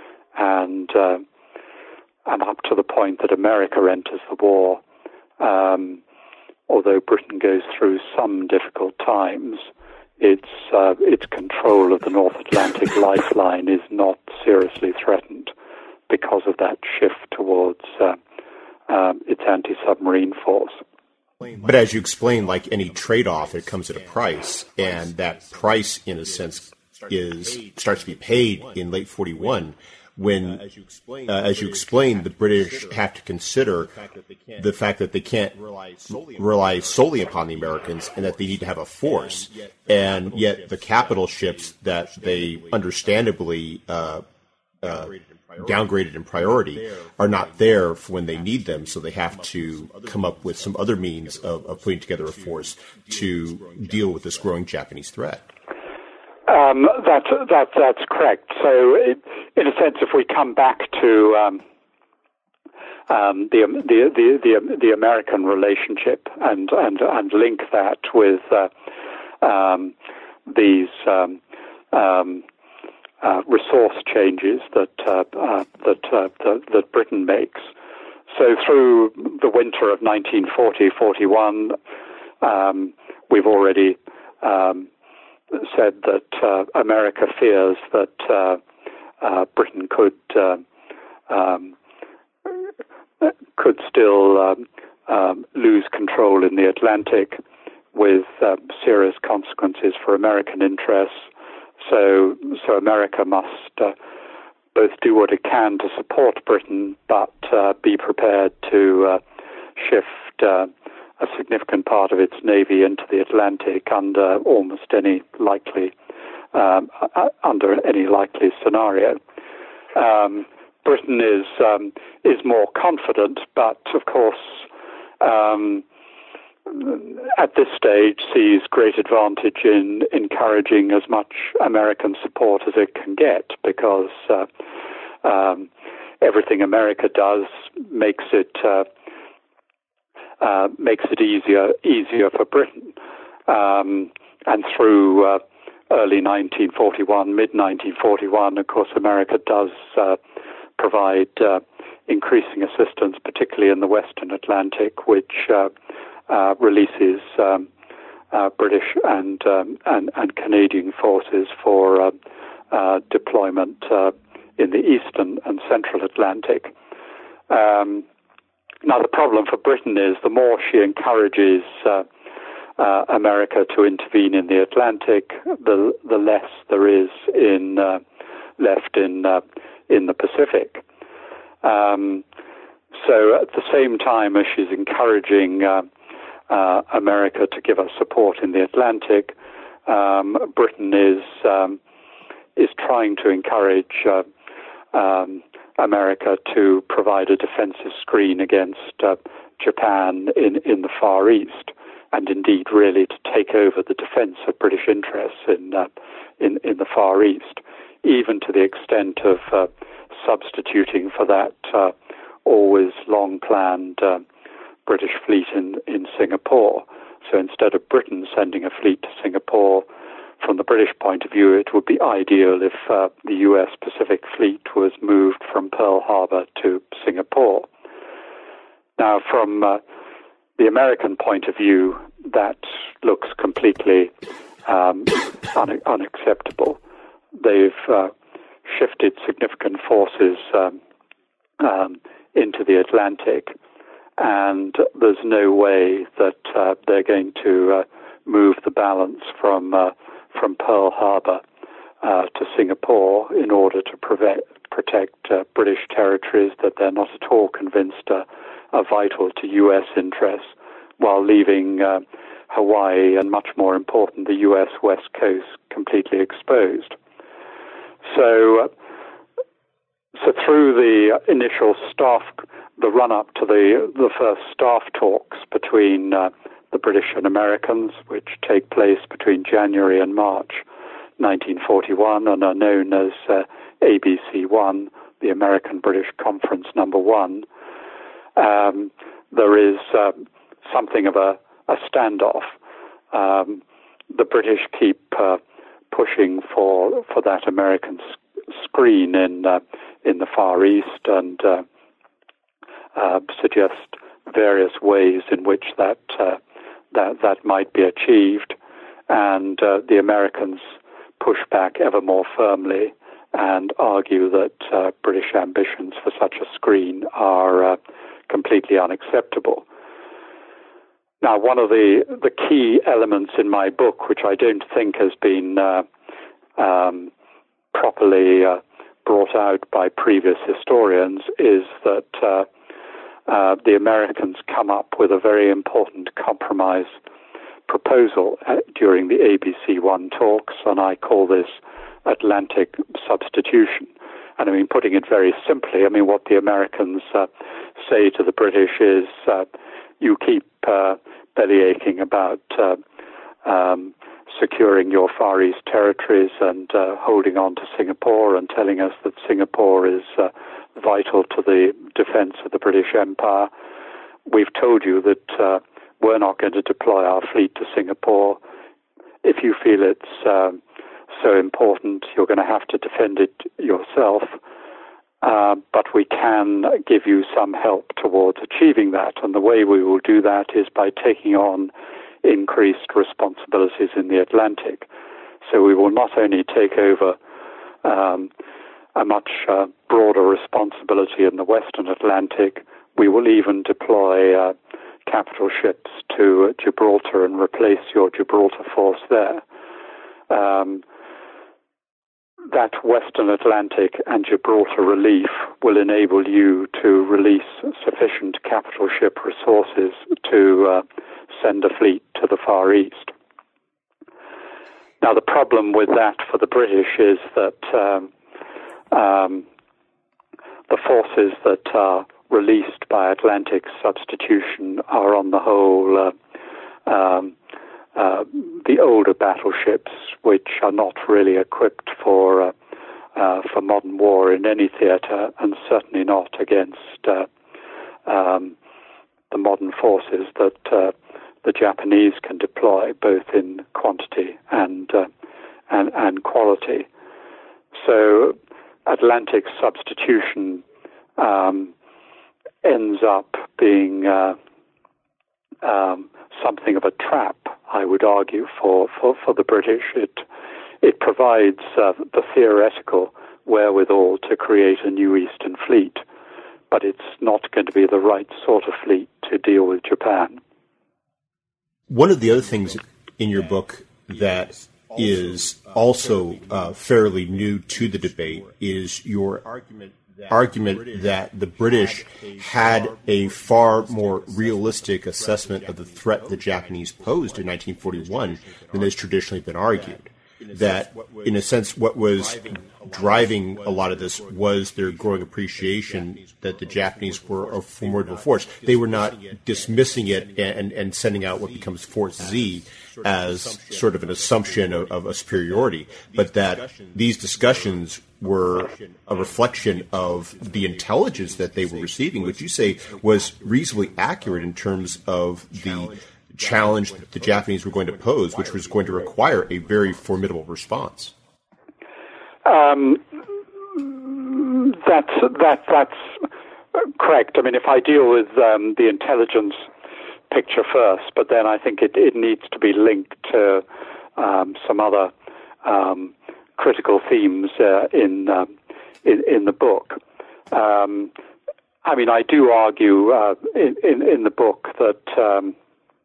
And uh, and up to the point that America enters the war, um, although Britain goes through some difficult times, its uh, its control of the North Atlantic lifeline is not seriously threatened because of that shift towards Uh, Um, its anti-submarine force. But as you explain, like any trade-off, it comes at a price, and that price, in a sense, is starts to be paid in late forty-one, when, uh, as you explained, the British have to consider the fact that they can't rely solely upon the Americans, and that they need to have a force, and yet the capital ships that they understandably uh, uh, downgraded in priority are not there for when they need them, so they have to come up with some other means of, of putting together a force to deal with this growing Japanese threat. Um, that, that, that's correct. So, it, in a sense, if we come back to um, um, the, the the the the American relationship and and and link that with uh, um, these. Um, um, Uh, resource changes that uh, uh, that, uh, that that Britain makes. So through the winter of nineteen forty forty-one, um, we've already um, said that uh, America fears that uh, uh, Britain could uh, um, could still um, um, lose control in the Atlantic, with uh, serious consequences for American interests. So, so America must uh, both do what it can to support Britain, but uh, be prepared to uh, shift uh, a significant part of its navy into the Atlantic under almost any likely um, uh, under any likely scenario. Um, Britain is um, is more confident, but of course, um, at this stage, sees great advantage in encouraging as much American support as it can get, because uh, um, everything America does makes it uh, uh, makes it easier easier for Britain. Um, and through uh, early nineteen forty-one, mid nineteen forty-one, of course, America does uh, provide uh, increasing assistance, particularly in the Western Atlantic, which uh, uh, releases um, uh, British and, um, and and Canadian forces for uh, uh, deployment uh, in the Eastern and Central Atlantic. Um, now, the problem for Britain is the more she encourages uh, uh, America to intervene in the Atlantic, the the less there is in uh, left in uh, in the Pacific. Um, so at the same time as she's encouraging uh, uh, America to give us support in the Atlantic, um, Britain is um, is trying to encourage uh, um, America to provide a defensive screen against uh, Japan in, in the Far East, and indeed really to take over the defense of British interests in uh, in, in the Far East, even to the extent of uh, substituting for that uh, always long-planned uh, British fleet in, in Singapore. So instead of Britain sending a fleet to Singapore, from the British point of view, it would be ideal if uh, the U S Pacific Fleet was moved from Pearl Harbor to Singapore. Now, from uh, the American point of view, that looks completely um, un- unacceptable. They've uh, shifted significant forces um, um, into the Atlantic, and there's no way that uh, they're going to uh, move the balance from uh, from Pearl Harbor uh, to Singapore in order to prevent, protect uh, British territories that they're not at all convinced uh, are vital to U S interests, while leaving uh, Hawaii and, much more important, the U S West Coast completely exposed. So, uh, so through the initial staff, the run-up to the the first staff talks between uh, the British and Americans, which take place between January and March nineteen forty-one and are known as uh, A B C one, the American-British Conference Number One, um, there is uh, something of a, a standoff. Um, the British keep uh, pushing for for that American sc- screen in uh, in the Far East and uh, uh, suggest various ways in which that uh, that that might be achieved, and uh, the Americans push back ever more firmly and argue that uh, British ambitions for such a screen are uh, completely unacceptable. Now, one of the, the key elements in my book, which I don't think has been uh, um, properly uh, brought out by previous historians, is that uh, uh, the Americans come up with a very important compromise proposal uh, during the A B C one talks, and I call this Atlantic substitution. And I mean, putting it very simply, I mean, what the Americans uh, say to the British is, uh, you keep uh, bellyaching about uh, um, securing your Far East territories and uh, holding on to Singapore and telling us that Singapore is uh, vital to the defense of the British Empire. We've told you that uh, we're not going to deploy our fleet to Singapore. If you feel it's um, so important, you're going to have to defend it yourself. Uh, but we can give you some help towards achieving that. And the way we will do that is by taking on increased responsibilities in the Atlantic. So we will not only take over um, a much uh, broader responsibility in the Western Atlantic, we will even deploy uh, capital ships to uh, Gibraltar and replace your Gibraltar force there. Um, that Western Atlantic and Gibraltar relief will enable you to release sufficient capital ship resources to uh, send a fleet to the Far East. Now, the problem with that for the British is that um, um, the forces that are released by Atlantic substitution are on the whole uh, um, uh, the older battleships, which are not really equipped for uh, uh, for modern war in any theatre, and certainly not against uh, um, the modern forces that uh, the Japanese can deploy, both in quantity and uh, and, and quality. So Atlantic substitution um, ends up being uh, um, something of a trap, I would argue, for, for, for the British. It it provides uh, the theoretical wherewithal to create a new Eastern Fleet, but it's not going to be the right sort of fleet to deal with Japan. One of the other things in your book that is also uh, fairly new to the debate is your argument argument that the British had a far more realistic assessment of the threat the Japanese posed in nineteen forty-one than has traditionally been argued. That, in a sense, what was driving a lot of this was their growing appreciation that the Japanese were a formidable force. They were not dismissing it and, and sending out what becomes Force Z as sort of an assumption of, of a superiority, but that these discussions were a reflection of the intelligence that they were receiving, which you say was reasonably accurate in terms of the challenge that the Japanese were going to pose, which was going to require a very formidable response. Um, that's that that's correct. I mean, if I deal with um, the intelligence picture first, but then I think it, it needs to be linked to um, some other um, critical themes uh, in, um, in in the book. Um, I mean, I do argue uh, in, in in the book that um,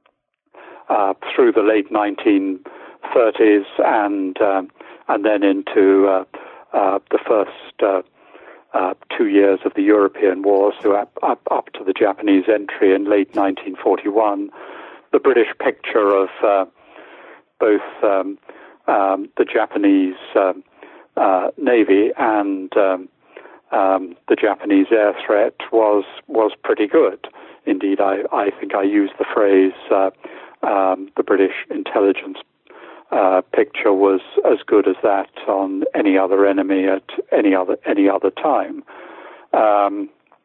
uh, through the late nineteen thirties and um, and then into uh, uh, the first uh, uh, two years of the European War, so up, up, up to the Japanese entry in late nineteen forty-one, the British picture of uh, both um, um, the Japanese um, uh, Navy and um, um, the Japanese air threat was was pretty good. Indeed, I, I think I used the phrase uh, um, the British intelligence Uh, picture was as good as that on any other enemy at any other any other time. Um,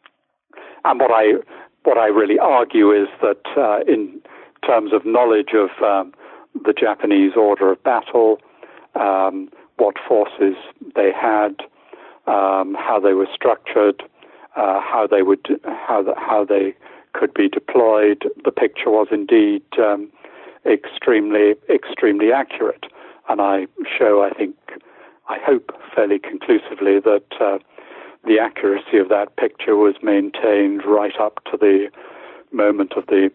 and what I what I really argue is that uh, in terms of knowledge of um, the Japanese order of battle, um, what forces they had, um, how they were structured, uh, how they would how the, how they could be deployed, the picture was indeed Um, extremely, extremely accurate. And I show, I think, I hope fairly conclusively that uh, the accuracy of that picture was maintained right up to the moment of the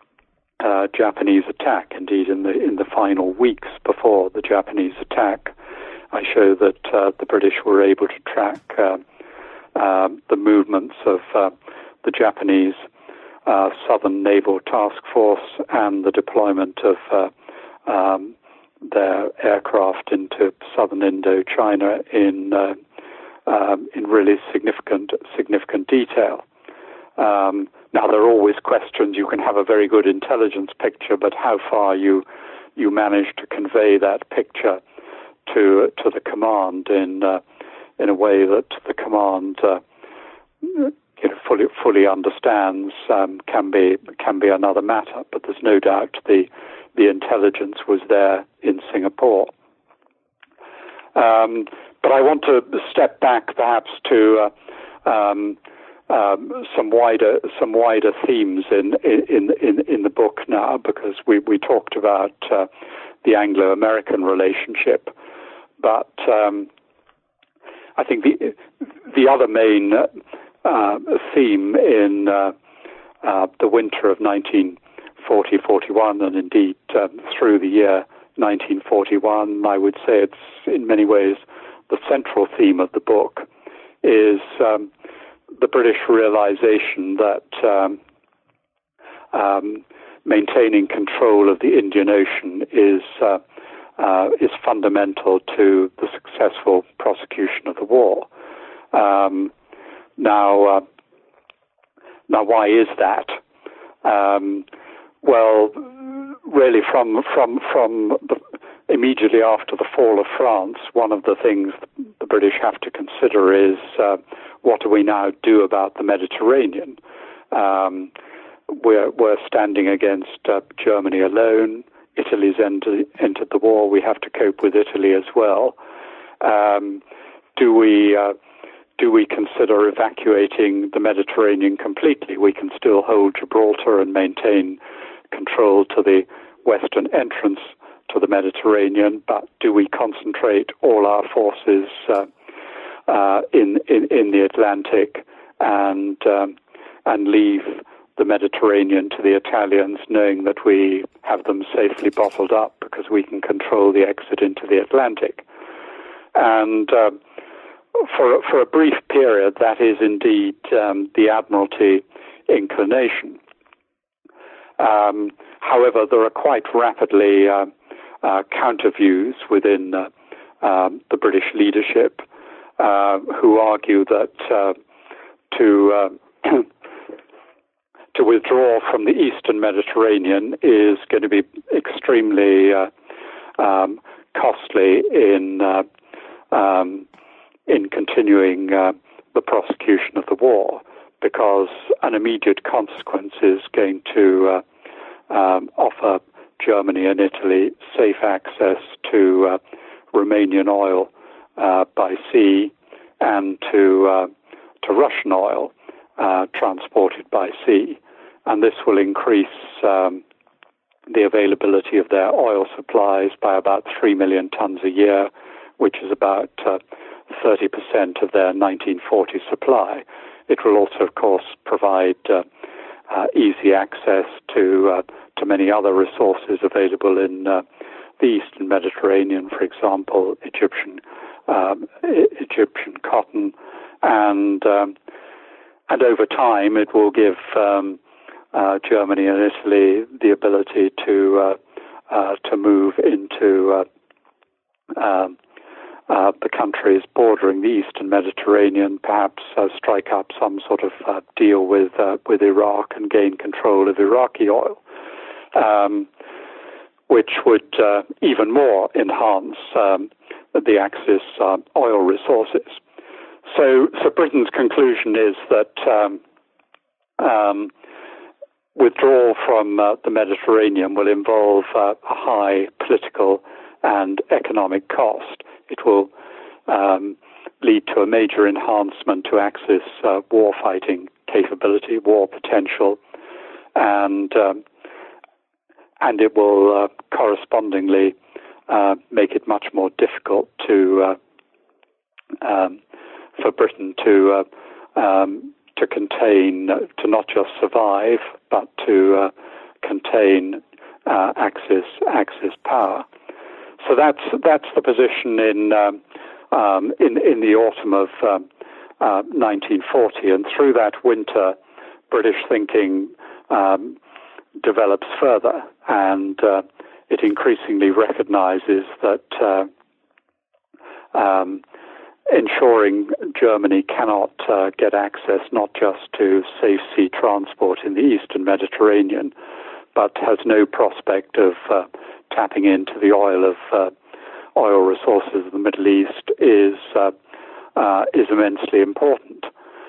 uh, Japanese attack. Indeed, in the in the final weeks before the Japanese attack, I show that uh, the British were able to track uh, uh, the movements of uh, the Japanese Uh, Southern Naval Task Force and the deployment of uh, um, their aircraft into southern Indochina in uh, um, in really significant significant detail. Um, now, there are always questions. You can have a very good intelligence picture, but how far you you manage to convey that picture to to the command in uh, in a way that the command Uh, You know, fully fully understands um, can be can be another matter, but there's no doubt the the intelligence was there in Singapore. Um, but I want to step back perhaps to uh, um, um, some wider some wider themes in in in in the book now, because we we talked about uh, the Anglo-American relationship, but um, I think the the other main Uh, Uh, theme in uh, uh, the winter of nineteen forty forty-one, and indeed um, through the year nineteen forty-one, I would say it's in many ways the central theme of the book, is um, the British realization that um, um, maintaining control of the Indian Ocean is uh, uh, is fundamental to the successful prosecution of the war. Um, Now, uh, now, why is that? Um, well, really, from from from the, immediately after the fall of France, one of the things the British have to consider is uh, what do we now do about the Mediterranean? Um, we're we're standing against uh, Germany alone. Italy's entered, entered the war. We have to cope with Italy as well. Um, do we uh, do we consider evacuating the Mediterranean completely? We can still hold Gibraltar and maintain control to the western entrance to the Mediterranean, but do we concentrate all our forces uh, uh, in, in in the Atlantic and um, and leave the Mediterranean to the Italians, knowing that we have them safely bottled up because we can control the exit into the Atlantic? And uh, for for a brief period, that is indeed um, the Admiralty inclination. Um, however, there are quite rapidly uh, uh, counter views within uh, um, the British leadership uh, who argue that uh, to uh, to withdraw from the Eastern Mediterranean is going to be extremely uh, um, costly in uh, um, in continuing uh, the prosecution of the war, because an immediate consequence is going to uh, um, offer Germany and Italy safe access to uh, Romanian oil uh, by sea and to uh, to Russian oil uh, transported by sea, and this will increase um, the availability of their oil supplies by about three million tons a year, which is about uh, thirty percent of their nineteen forty supply. It will also, of course, provide uh, uh, easy access to uh, to many other resources available in uh, the Eastern Mediterranean, for example, Egyptian um, Egyptian cotton, and um, and over time it will give um, uh, Germany and Italy the ability to uh, uh, to move into uh, um, Uh, the countries bordering the Eastern Mediterranean, perhaps uh, strike up some sort of uh, deal with uh, with Iraq and gain control of Iraqi oil, um, which would uh, even more enhance um, the Axis uh, oil resources. So, so Britain's conclusion is that um, um, withdrawal from uh, the Mediterranean will involve uh, a high political and economic cost. It will um, lead to a major enhancement to Axis uh, war-fighting capability, war potential, and um, and it will uh, correspondingly uh, make it much more difficult to uh, um, for Britain to uh, um, to contain, uh, to not just survive, but to uh, contain uh, Axis Axis power. So that's that's the position in um, um, in in the autumn of um, uh, nineteen forty, and through that winter, British thinking um, develops further, and uh, it increasingly recognizes that uh, um, ensuring Germany cannot uh, get access not just to safe sea transport in the Eastern Mediterranean, but has no prospect of uh, tapping into the oil of uh, oil resources of the Middle East is uh, uh, is immensely important,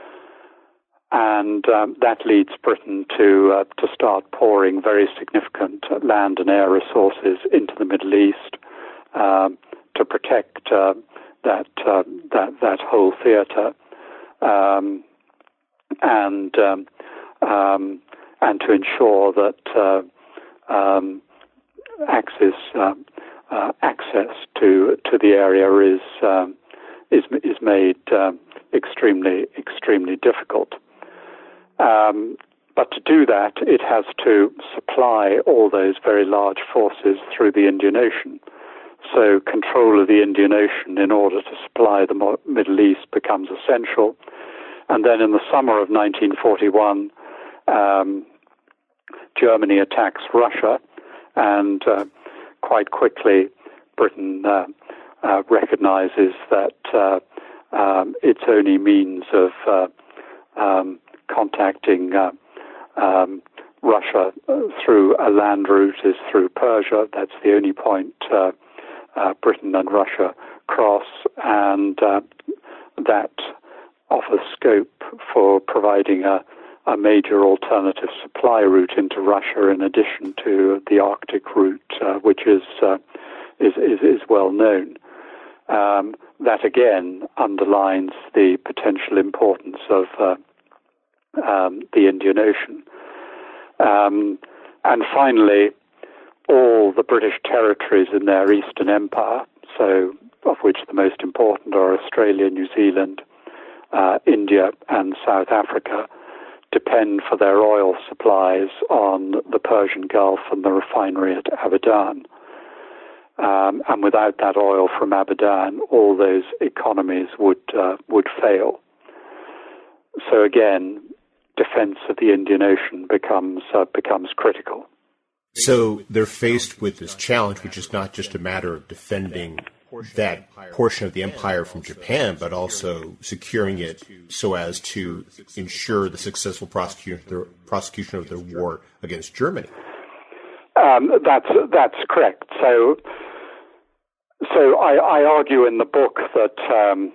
and um, that leads Britain to uh, to start pouring very significant land and air resources into the Middle East um, to protect uh, that uh, that that whole theatre, um, and um, um, and to ensure that Uh, um, Axis uh, uh, access to to the area is um, is is made um, extremely extremely difficult. Um, but to do that, it has to supply all those very large forces through the Indian Ocean. So control of the Indian Ocean in order to supply the Middle East becomes essential. And then in the summer of nineteen forty-one, um, Germany attacks Russia. And uh, quite quickly, Britain uh, uh, recognizes that uh, um, its only means of uh, um, contacting uh, um, Russia uh, through a land route is through Persia. That's the only point uh, uh, Britain and Russia cross, and uh, that offers scope for providing a, a major alternative supply route into Russia in addition to the Arctic route, uh, which is, uh, is, is is well known. Um, that again underlines the potential importance of uh, um, the Indian Ocean. Um, and finally, all the British territories in their Eastern Empire, so of which the most important are Australia, New Zealand, uh, India, and South Africa, depend for their oil supplies on the Persian Gulf and the refinery at Abadan. Um, and without that oil from Abadan, all those economies would uh, would fail. So again, defense of the Indian Ocean becomes uh, becomes critical. So they're faced with this challenge, which is not just a matter of defending that portion of the empire from Japan, but also securing it so as to ensure the successful prosecution, the prosecution of their war against Germany. Um, that's that's correct. So, so I, I argue in the book that um,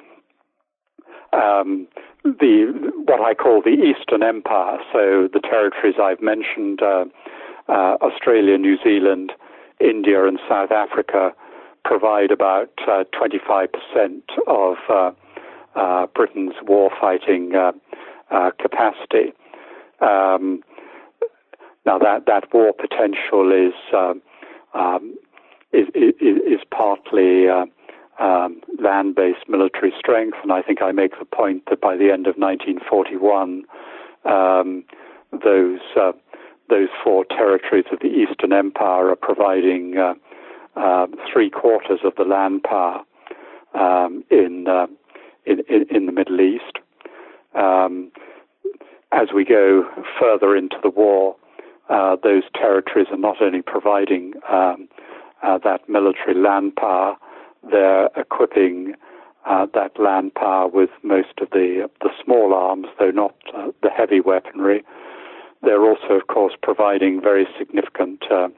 um, the what I call the Eastern Empire, so the territories I've mentioned, uh, uh, Australia, New Zealand, India, and South Africa, provide about uh, twenty-five percent of uh, uh, Britain's warfighting uh, uh, capacity. Um, now, that, that war potential is uh, um, is, is, is partly uh, um, land-based military strength, and I think I make the point that by the end of nineteen forty-one, um, those uh, those four territories of the Eastern Empire are providing Uh, Uh, three quarters of the land power um, in, uh, in, in in the Middle East. Um, as we go further into the war, uh, those territories are not only providing um, uh, that military land power, they're equipping uh, that land power with most of the the small arms, though not uh, the heavy weaponry. They're also, of course, providing very significant uh,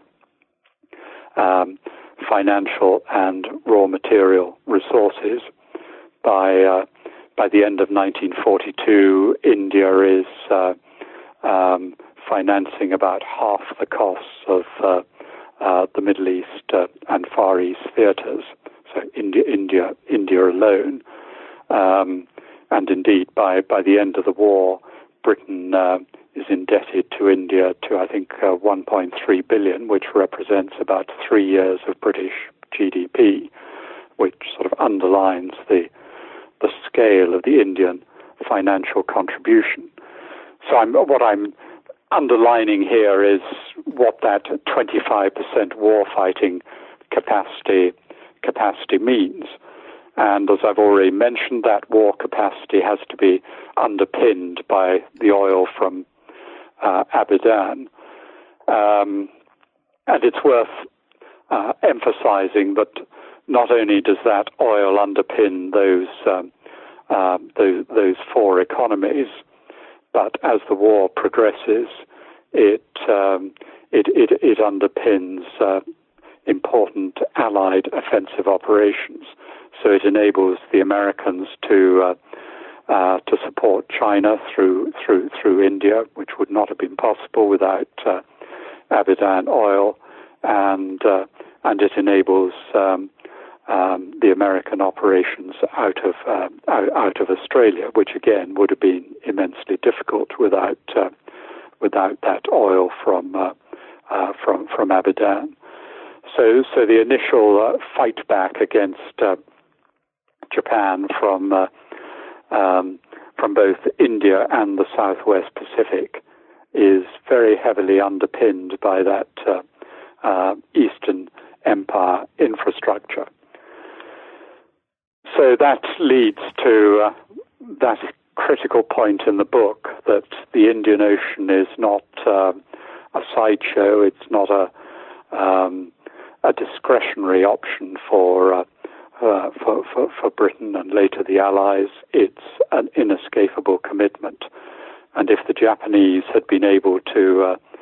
um, financial and raw material resources. By uh, by the end of nineteen forty-two, India is uh, um, financing about half the costs of uh, uh, the Middle East uh, and Far East theaters. So India, India, India alone, um, and indeed by by the end of the war, Britain Uh, is indebted to India to, I think, uh, one point three billion, which represents about three years of British G D P, which sort of underlines the the scale of the Indian financial contribution. So I'm, what I'm underlining here is what that twenty-five percent warfighting capacity capacity means. And as I've already mentioned, that war capacity has to be underpinned by the oil from Uh, Abadan. Um, and it's worth uh, emphasizing that not only does that oil underpin those, um, uh, those those four economies, but as the war progresses, it um, it, it, it underpins uh, important Allied offensive operations. So it enables the Americans to uh, Uh, to support China through through through India, which would not have been possible without uh, Abadan oil, and uh, and it enables um, um, the American operations out of uh, out, out of Australia, which again would have been immensely difficult without uh, without that oil from uh, uh, from from Abadan. So so the initial uh, fight back against uh, Japan from uh, Um, from both India and the Southwest Pacific is very heavily underpinned by that uh, uh, Eastern Empire infrastructure. So that leads to uh, that critical point in the book that the Indian Ocean is not uh, a sideshow, it's not a, um, a discretionary option for uh, Uh, for, for, for Britain and later the Allies. It's an inescapable commitment. And if the Japanese had been able to uh,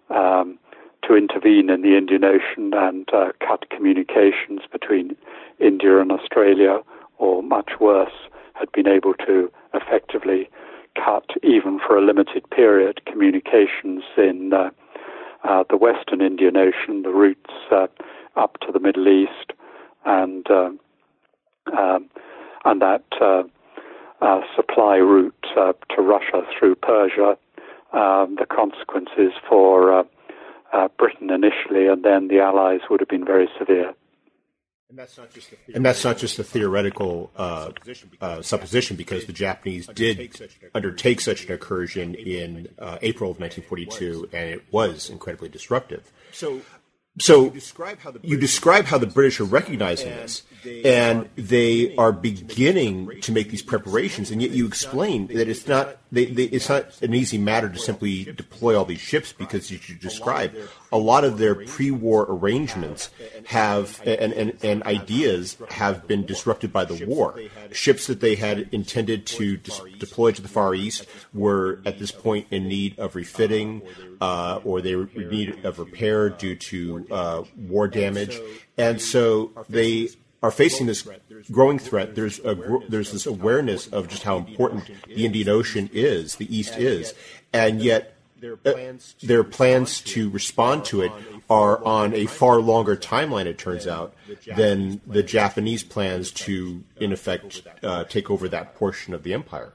um, to intervene in the Indian Ocean and uh, cut communications between India and Australia, or much worse, had been able to effectively cut, even for a limited period, communications in uh, uh, the Western Indian Ocean, the routes uh, up to the Middle East, and uh, um, and that uh, uh, supply route uh, to Russia through Persia. Um, the consequences for uh, uh, Britain initially, and then the Allies, would have been very severe. And that's not just a, and that's not just a theoretical uh, uh, supposition, because the Japanese did undertake such an incursion in uh, April of nineteen forty-two, and it was incredibly disruptive. So, so you describe how the British, you describe how the British are recognizing this, and they are beginning to make these preparations, and yet you explain that it's not they, they, it's not an easy matter to simply deploy all these ships, because, as you describe, a lot of their pre-war arrangements have and, and, and ideas have been disrupted by the war. Ships that they had intended to dis- deploy to the Far East were at this point in need of refitting, uh, or they were in need of repair due to uh, war damage, and so they are facing this growing threat. There's a, there's this awareness of just how important the Indian Ocean is, the East is, and yet uh, their plans to respond to it are on a far longer timeline, it turns out, than the Japanese plans to, in effect, uh, take over that portion of the empire.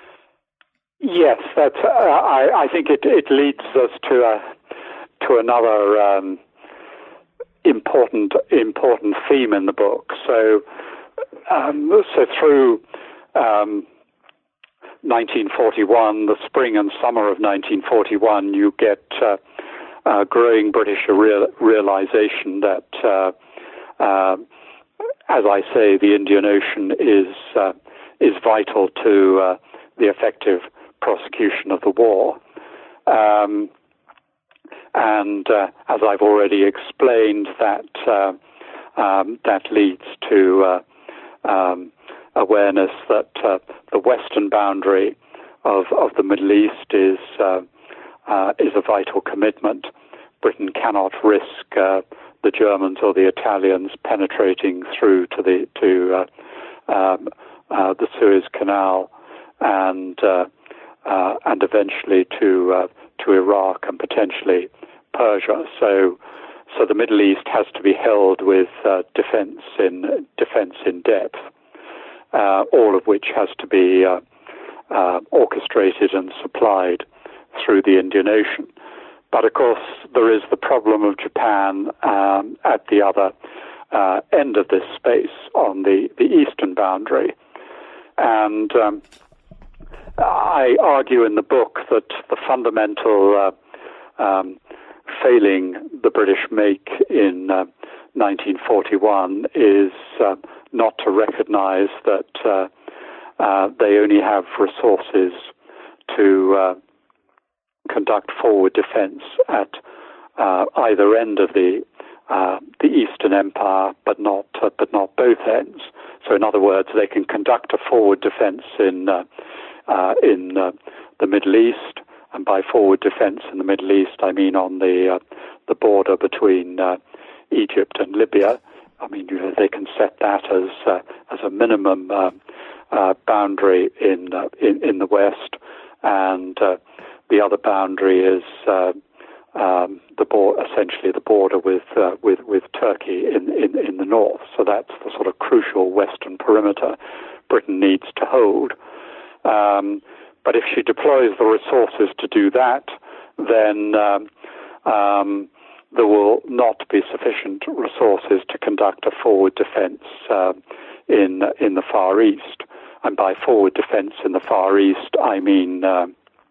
Yes, that's. Uh, I, I think it, it leads us to a to another Um, important important theme in the book. So, um, so through um, nineteen forty-one, the spring and summer of nineteen forty-one, you get uh, uh, growing British real, realization that, uh, uh, as I say, the Indian Ocean is uh, is vital to uh, the effective prosecution of the war. Um, And uh, as I've already explained, that uh, um, that leads to uh, um, awareness that uh, the western boundary of, of the Middle East is uh, uh, is a vital commitment. Britain cannot risk uh, the Germans or the Italians penetrating through to the to uh, um, uh, the Suez Canal and uh, uh, and eventually to uh, to Iraq and potentially Persia. So, so the Middle East has to be held with uh, defense in defense in depth, uh, all of which has to be uh, uh, orchestrated and supplied through the Indian Ocean. But of course, there is the problem of Japan um, at the other uh, end of this space on the, the eastern boundary, and um, I argue in the book that the fundamental uh, um, failing the British make in uh, nineteen forty-one is uh, not to recognize that uh, uh, they only have resources to uh, conduct forward defense at uh, either end of the uh, the Eastern Empire, but not uh, but not both ends. So, in other words, they can conduct a forward defense in uh, uh, in uh, the Middle East. And by forward defense in the Middle East, I mean on the uh, the border between uh, Egypt and Libya. I mean, you know, they can set that as uh, as a minimum uh, uh, boundary in, uh, in in the west, and uh, the other boundary is uh, um, the bo- essentially the border with uh, with with Turkey in, in in the north. So that's the sort of crucial western perimeter Britain needs to hold. Um, But if she deploys the resources to do that, then um, um, there will not be sufficient resources to conduct a forward defense uh, in in the Far East. And by forward defense in the Far East, I mean uh,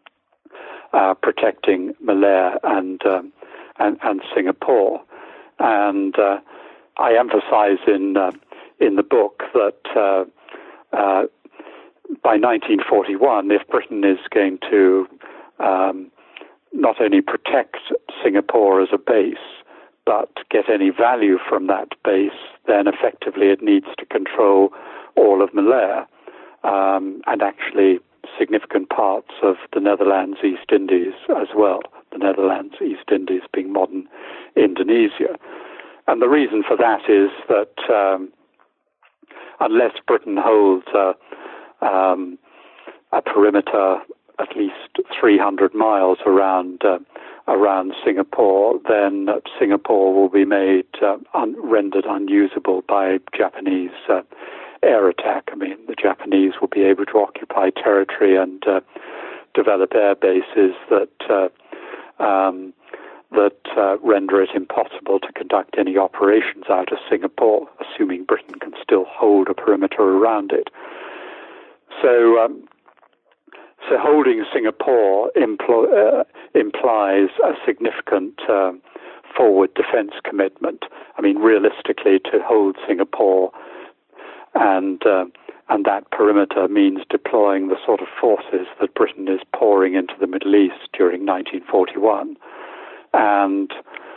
uh, protecting Malaya and, um, and and Singapore. And uh, I emphasize in uh, in the book that Uh, uh, by nineteen forty-one, if Britain is going to um, not only protect Singapore as a base, but get any value from that base, then effectively it needs to control all of Malaya um, and actually significant parts of the Netherlands East Indies as well. the Netherlands, East Indies being modern Indonesia. And the reason for that is that um, unless Britain holds a, um, a perimeter at least three hundred miles around uh, around Singapore, then Singapore will be made uh, un- rendered unusable by Japanese uh, air attack. I mean, the Japanese will be able to occupy territory and uh, develop air bases that uh, um, that uh, render it impossible to conduct any operations out of Singapore, assuming Britain can still hold a perimeter around it. So. Um, So holding Singapore impl- uh, implies a significant uh, forward defense commitment. I mean, realistically, to hold Singapore and uh, and that perimeter means deploying the sort of forces that Britain is pouring into the Middle East during nineteen forty-one. And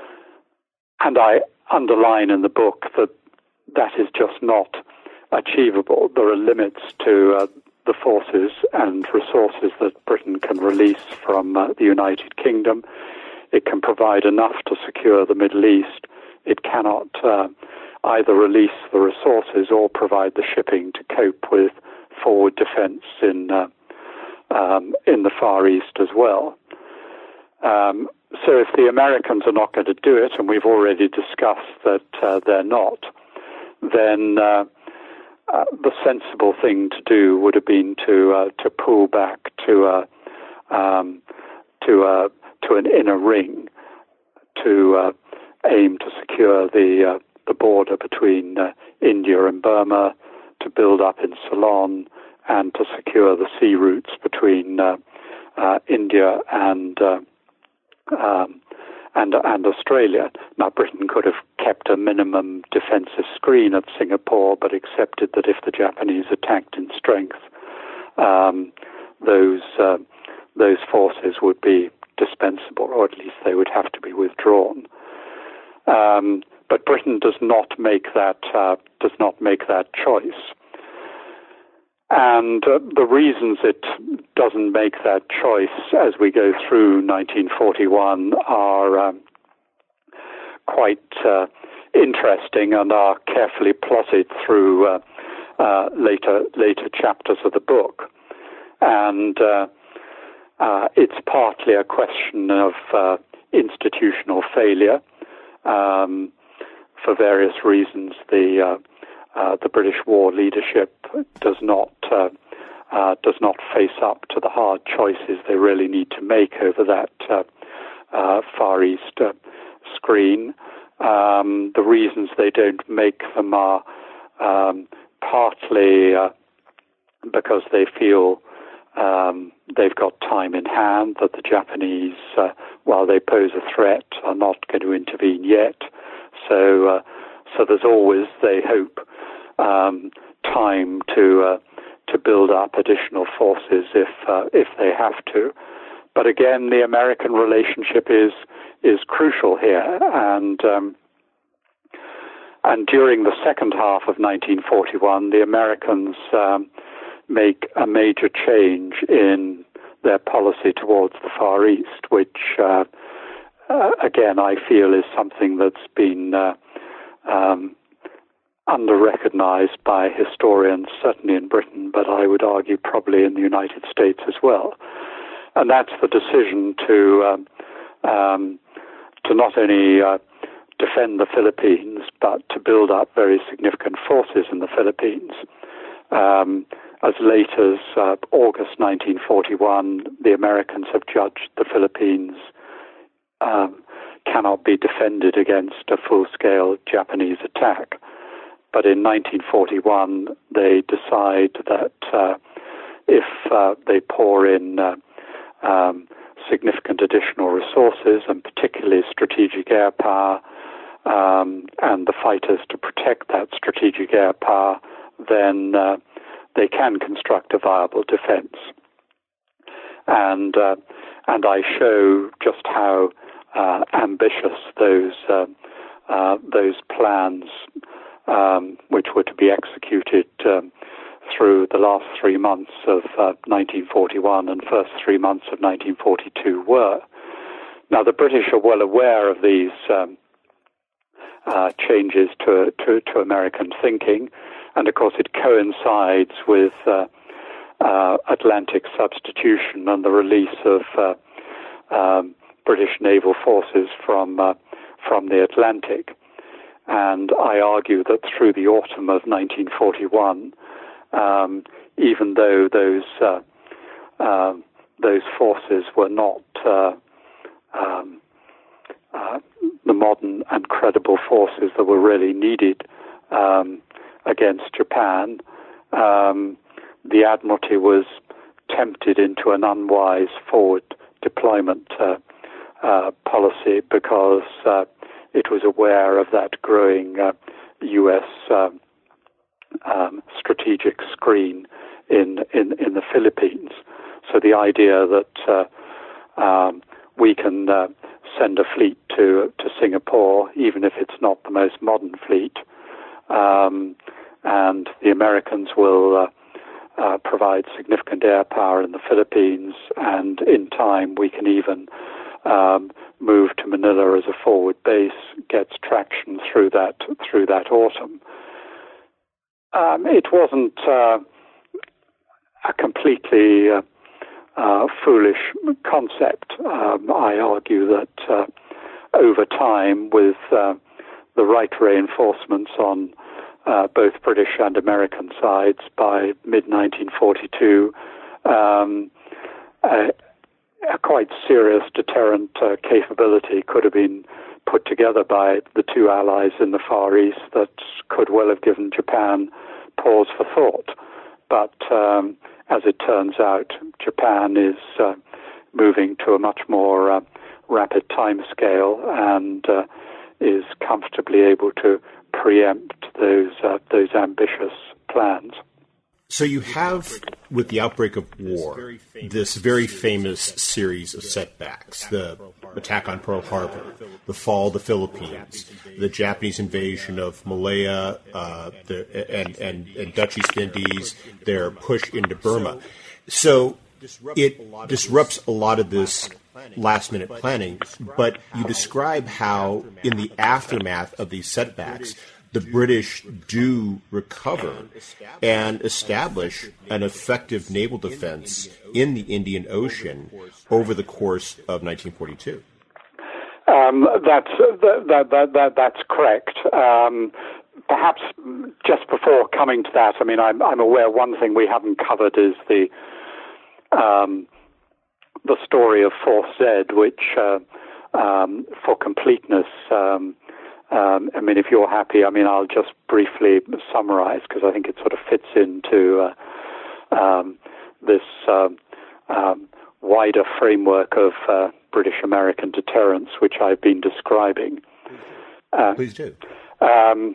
and I underline in the book that that is just not achievable. There are limits to uh, the forces and resources that Britain can release from uh, the United Kingdom. It can provide enough to secure the Middle East. It cannot uh, either release the resources or provide the shipping to cope with forward defense in uh, um, in the Far East as well. Um, so if the Americans are not going to do it, and we've already discussed that uh, they're not, then uh, Uh, the sensible thing to do would have been to uh, to pull back to a um, to a to an inner ring to uh, aim to secure the uh, the border between uh, India and Burma, to build up in Ceylon, and to secure the sea routes between uh, uh, India and uh, um, and and Australia. Now, Britain could have kept a minimum defensive screen at Singapore, but accepted that if the Japanese attacked in strength, um, those uh, those forces would be dispensable, or at least they would have to be withdrawn. Um, but Britain does not make that uh, does not make that choice. And uh, the reasons it doesn't make that choice as we go through nineteen forty-one are um, quite uh, interesting and are carefully plotted through uh, uh, later later chapters of the book. And uh, uh, it's partly a question of uh, institutional failure. Um, for various reasons, the uh, Uh, the British war leadership does not uh, uh, does not face up to the hard choices they really need to make over that uh, uh, Far East uh, screen. Um, the reasons they don't make them are um, partly uh, because they feel um, they've got time in hand, that the Japanese, uh, while they pose a threat, are not going to intervene yet. So, uh, so there's always, they hope, Um, time to uh, to build up additional forces if uh, if they have to. But again, the American relationship is is crucial here, and um, and during the second half of nineteen forty-one, the Americans um, make a major change in their policy towards the Far East, which uh, uh, again I feel is something that's been uh, um, under-recognized by historians, certainly in Britain, but I would argue probably in the United States as well. And that's the decision to um, um, to not only uh, defend the Philippines, but to build up very significant forces in the Philippines. Um, as late as uh, August nineteen forty-one, the Americans have judged the Philippines um, cannot be defended against a full-scale Japanese attack. But in nineteen forty-one, they decide that uh, if uh, they pour in uh, um, significant additional resources, and particularly strategic air power, um, and the fighters to protect that strategic air power, then uh, they can construct a viable defense. And uh, and I show just how uh, ambitious those uh, uh, those plans. Um, which were to be executed um, through the last three months of uh, nineteen forty-one and first three months of nineteen forty-two were. now, the British are well aware of these um, uh, changes to, to, to American thinking, and of course it coincides with uh, uh, Atlantic substitution and the release of uh, um, British naval forces from uh, from the Atlantic. And I argue that through the autumn of nineteen forty-one, um, even though those uh, uh, those forces were not uh, um, uh, the modern and credible forces that were really needed um, against Japan, um, the Admiralty was tempted into an unwise forward deployment uh, uh, policy because uh, it was aware of that growing uh, U S uh, um, strategic screen in, in, in the Philippines. So the idea that uh, um, we can uh, send a fleet to to Singapore, even if it's not the most modern fleet, um, and the Americans will uh, uh, provide significant air power in the Philippines, and in time we can even um, move to Manila as a forward base, gets traction through that through that autumn. Um, it wasn't uh, a completely uh, uh, foolish concept. Um, I argue that uh, over time, with uh, the right reinforcements on uh, both British and American sides, by mid nineteen forty-two, um, a, a quite serious deterrent uh, capability could have been put together by the two allies in the Far East that could well have given Japan pause for thought. But um, as it turns out, Japan is uh, moving to a much more uh, rapid timescale and uh, is comfortably able to preempt those uh, those ambitious plans. So you have, with the outbreak of war, this very famous series of setbacks: the attack on Pearl Harbor, the fall of the Philippines, the Japanese invasion of Malaya, uh, the, and, and, and Dutch East Indies, their push into Burma. So it disrupts a lot of this last-minute planning, but you describe how, in the aftermath of these setbacks, the British do recover and establish an effective naval defense in the Indian Ocean over the course of nineteen forty-two. Um, that's that, that, that, that's correct. Um, perhaps just before coming to that, I mean, I'm, I'm aware one thing we haven't covered is the um, the story of Force Z, which, uh, um, for completeness. Um, Um, I mean, if you're happy, I mean, I'll just briefly summarize because I think it sort of fits into uh, um, this uh, um, wider framework of uh, British-American deterrence, which I've been describing. Uh, Please do. Um,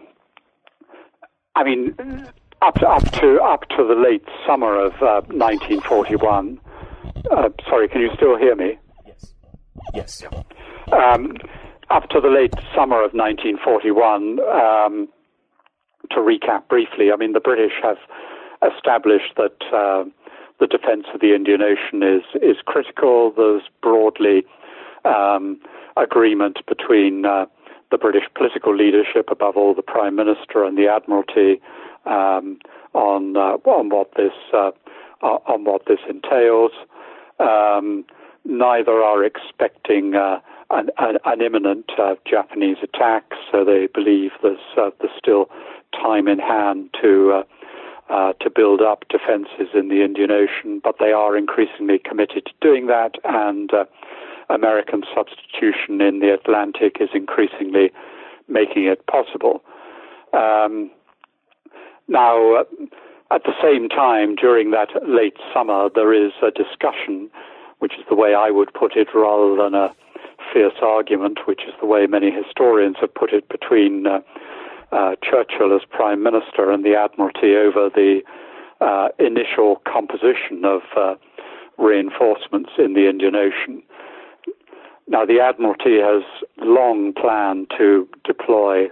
I mean, up to, up to up to the late summer of uh, nineteen forty-one. Uh, sorry, can you still hear me? Yes. Yes. Um, Up to the late summer of nineteen forty-one, um, to recap briefly, I mean, the British have established that uh, the defense of the Indian Ocean is, is critical. There's broadly um, agreement between uh, the British political leadership, above all the Prime Minister and the Admiralty, um, on uh, on what this uh, on what this entails. Um, neither are expecting uh, An, an, an imminent uh, Japanese attack, so they believe there's, uh, there's still time in hand to uh, uh, to build up defenses in the Indian Ocean, but they are increasingly committed to doing that, and uh, American substitution in the Atlantic is increasingly making it possible. Um, now, uh, at the same time, during that late summer, there is a discussion, which is the way I would put it, rather than a fierce argument, which is the way many historians have put it, between uh, uh, Churchill as Prime Minister and the Admiralty over the uh, initial composition of uh, reinforcements in the Indian Ocean. Now, the Admiralty has long planned to deploy,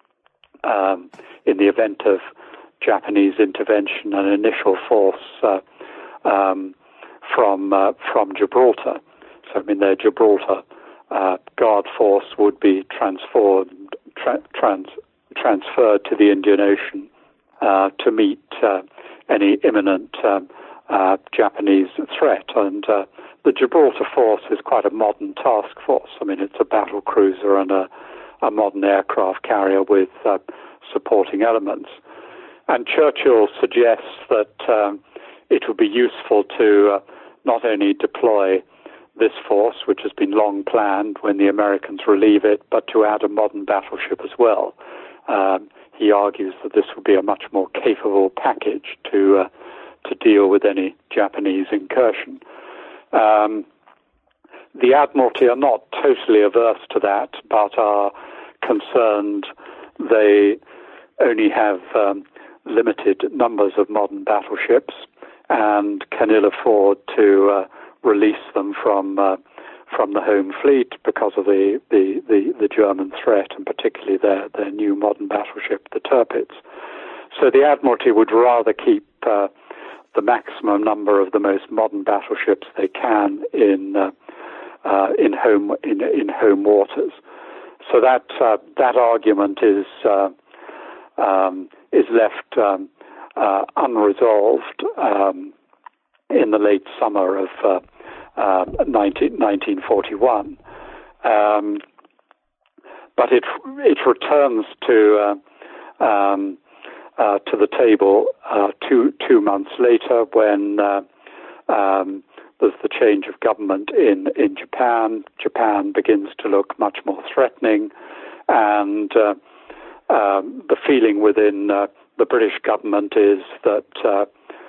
um, in the event of Japanese intervention, an initial force uh, um, from uh, from Gibraltar. So, I mean, their Gibraltar uh, Guard force would be transformed, tra- trans- transferred to the Indian Ocean uh, to meet uh, any imminent um, uh, Japanese threat. And uh, the Gibraltar force is quite a modern task force. I mean, it's a battle cruiser and a, a modern aircraft carrier with uh, supporting elements. And Churchill suggests that um, it would be useful to uh, not only deploy this force, which has been long planned when the Americans relieve it, but to add a modern battleship as well. Um, he argues that this would be a much more capable package to uh, to deal with any Japanese incursion. Um, the Admiralty are not totally averse to that, but are concerned they only have um, limited numbers of modern battleships and can ill afford to uh, release them from uh, from the home fleet because of the, the, the, the German threat, and particularly their, their new modern battleship, the Tirpitz. So the Admiralty would rather keep uh, the maximum number of the most modern battleships they can in uh, uh, in home in, in home waters. So that uh, that argument is uh, um, is left um, uh, unresolved um, in the late summer of uh, uh, nineteen forty-one. Um, but it it returns to uh, um, uh, to the table uh, two two months later when uh, um, there's the change of government in, in Japan. Japan begins to look much more threatening, and uh, um, the feeling within uh, the British government is that uh,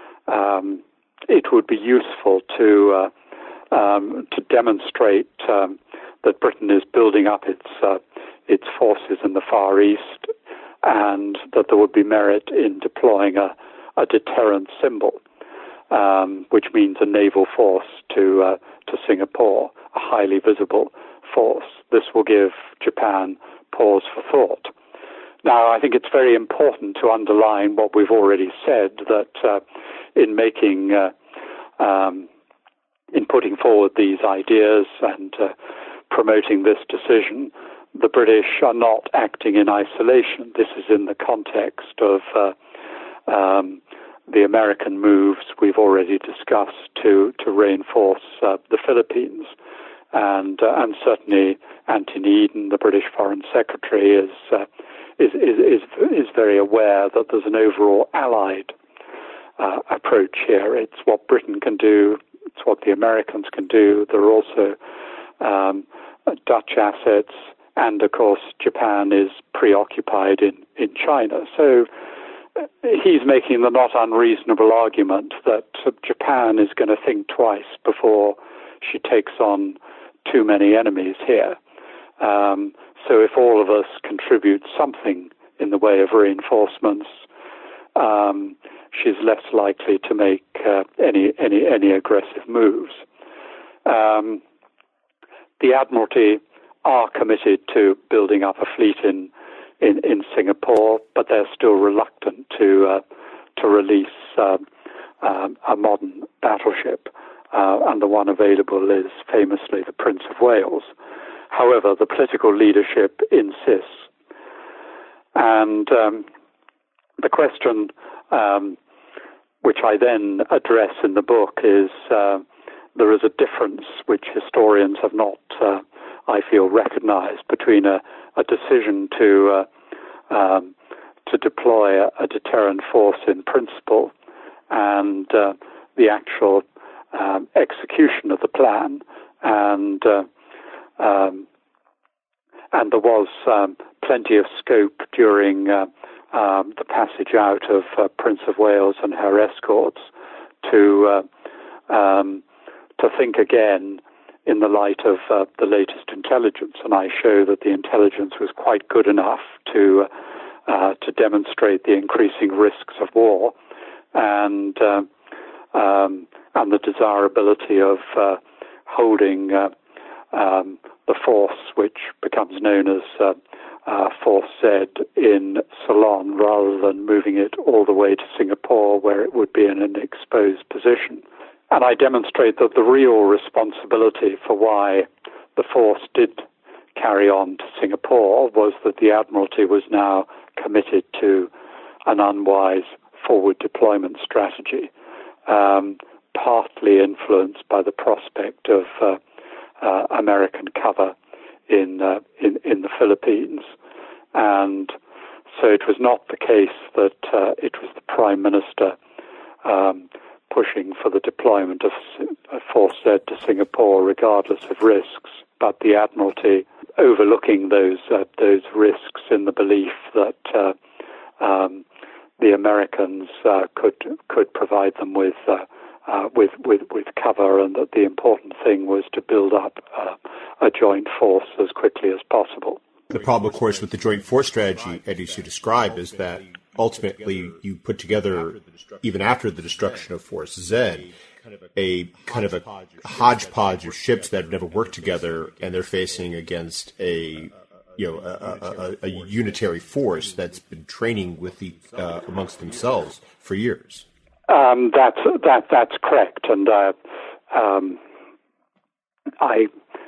um, it would be useful to uh, um, to demonstrate um, that Britain is building up its uh, its forces in the Far East, and that there would be merit in deploying a, a deterrent symbol, um, which means a naval force to uh, to Singapore, a highly visible force. This will give Japan pause for thought. Now, I think it's very important to underline what we've already said, that uh, in making, uh, um, in putting forward these ideas and uh, promoting this decision, the British are not acting in isolation. This is in the context of uh, um, the American moves we've already discussed to, to reinforce uh, the Philippines. And uh, and certainly Anthony Eden, the British Foreign Secretary, is, uh, is is is is very aware that there's an overall allied uh, approach here. It's what Britain can do. It's what the Americans can do. There are also um, Dutch assets, and of course Japan is preoccupied in, in China. So uh, he's making the not unreasonable argument that uh, Japan is going to think twice before she takes on too many enemies here. Um, so if all of us contribute something in the way of reinforcements, um, she's less likely to make uh, any any any aggressive moves. Um, the Admiralty are committed to building up a fleet in in, in Singapore, but they're still reluctant to uh, to release uh, um, a modern battleship. Uh, and the one available is famously the Prince of Wales. However, the political leadership insists. And um, the question, um, which I then address in the book, is uh, there is a difference which historians have not, uh, I feel, recognized between a, a decision to uh, um, to deploy a, a deterrent force in principle and uh, the actual Um, execution of the plan, and uh, um, and there was um, plenty of scope during uh, um, the passage out of uh, Prince of Wales and her escorts to uh, um, to think again in the light of uh, the latest intelligence, and I show that the intelligence was quite good enough to uh, to demonstrate the increasing risks of war, and uh, um, and the desirability of uh, holding uh, um, the force, which becomes known as uh, uh, Force Z, in Ceylon, rather than moving it all the way to Singapore, where it would be in an exposed position. And I demonstrate that the real responsibility for why the force did carry on to Singapore was that the Admiralty was now committed to an unwise forward deployment strategy, um, partly influenced by the prospect of uh, uh, American cover in, uh, in in the Philippines. And so it was not the case that uh, it was the Prime Minister um, pushing for the deployment of Force Z to Singapore regardless of risks, but the Admiralty overlooking those uh, those risks in the belief that uh, um, the Americans uh, could could provide them with, uh, uh, with with with cover, and that the important thing was to build up uh, a joint force as quickly as possible. The problem, of course, with the joint force strategy, Eddie, as you describe, is that ultimately you put together, even after the destruction of Force Z, a kind of a hodgepodge of ships that have never worked together, and they're facing against a you know a, a, a unitary force that's been training with the uh, amongst themselves for years. Um, that's that that's correct, and uh, um, I.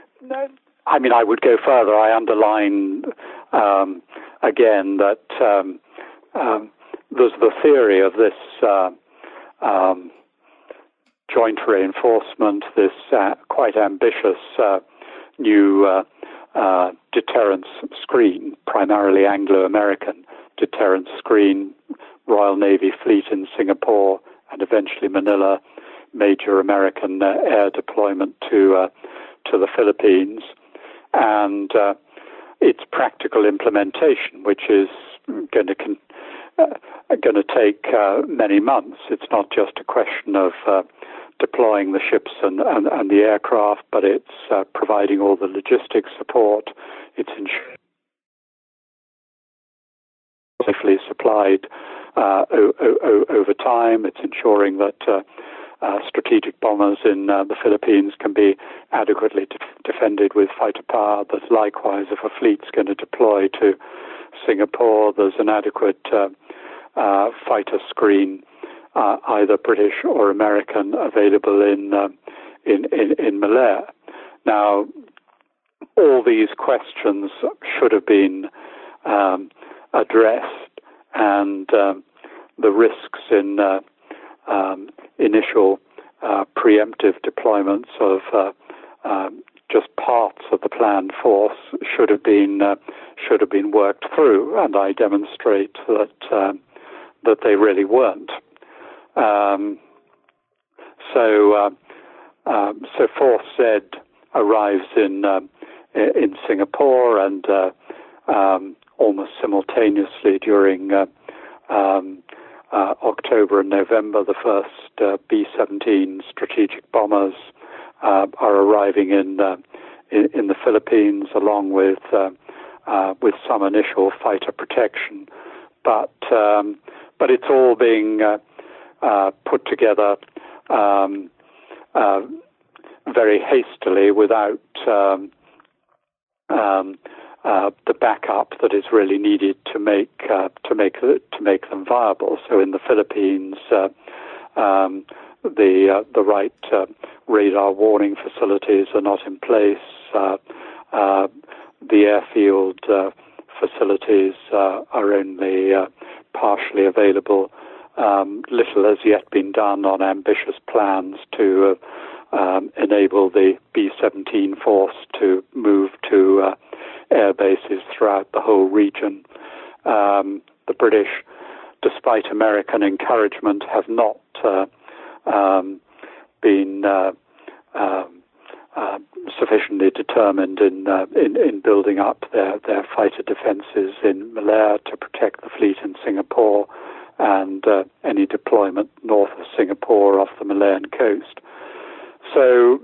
I mean, I would go further. I underline um, again that um, um, there's the theory of this uh, um, joint reinforcement, this uh, quite ambitious uh, new uh, uh, deterrence screen, primarily Anglo-American deterrence screen, Royal Navy fleet in Singapore, and eventually Manila, major American uh, air deployment to uh, to the Philippines. And uh, its practical implementation, which is going to con- uh, going to take uh, many months. It's not just a question of uh, deploying the ships and, and, and the aircraft, but it's uh, providing all the logistics support. It's ensuring safely supplied uh, o- o- over time. It's ensuring that uh, Uh, strategic bombers in uh, the Philippines can be adequately de- defended with fighter power. But likewise, if a fleet's going to deploy to Singapore, there's an adequate uh, uh, fighter screen, uh, either British or American, available in, uh, in, in, in Malaya. Now, all these questions should have been um, addressed, and um, the risks in uh, Um, initial uh, preemptive deployments of uh, um, just parts of the planned force should have been uh, should have been worked through, and I demonstrate that um, that they really weren't. Um, so uh, um, so Force Z arrives in uh, in Singapore, and uh, um, almost simultaneously during uh, um, Uh, October and November, the first uh, B seventeen strategic bombers uh, are arriving in, uh, in in the Philippines, along with uh, uh, with some initial fighter protection. But um, but it's all being uh, uh, put together um, uh, very hastily, without um, um, Uh, the backup that is really needed to make uh, to make to make them viable. So in the Philippines, uh, um, the uh, the right uh, radar warning facilities are not in place. Uh, uh, the airfield uh, facilities uh, are only uh, partially available. Um, little has yet been done on ambitious plans to uh, um, enable the B seventeen force to move to uh, air bases throughout the whole region. Um, the British, despite American encouragement, have not uh, um, been uh, uh, uh, sufficiently determined in, uh, in in building up their, their fighter defences in Malaya to protect the fleet in Singapore and uh, any deployment north of Singapore off the Malayan coast. So.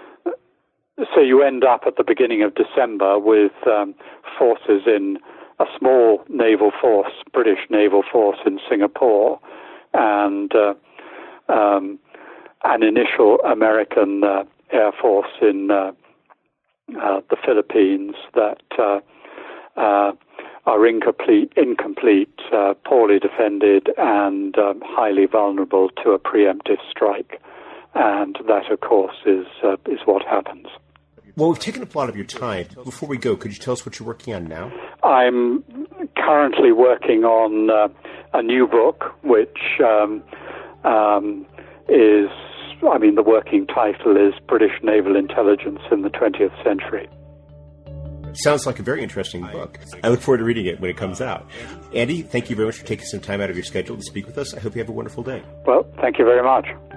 So you end up at the beginning of December with um, forces in a small naval force, British naval force in Singapore, and uh, um, an initial American uh, air force in uh, uh, the Philippines that uh, uh, are incomplete, incomplete uh, poorly defended, and um, highly vulnerable to a preemptive strike. And that, of course, is uh, is what happens. Well, we've taken up a lot of your time. Before we go, could you tell us what you're working on now? I'm currently working on uh, a new book, which um, um, is, I mean, the working title is British Naval Intelligence in the twentieth Century. Sounds like a very interesting book. I look forward to reading it when it comes out. Andy, thank you very much for taking some time out of your schedule to speak with us. I hope you have a wonderful day. Well, thank you very much.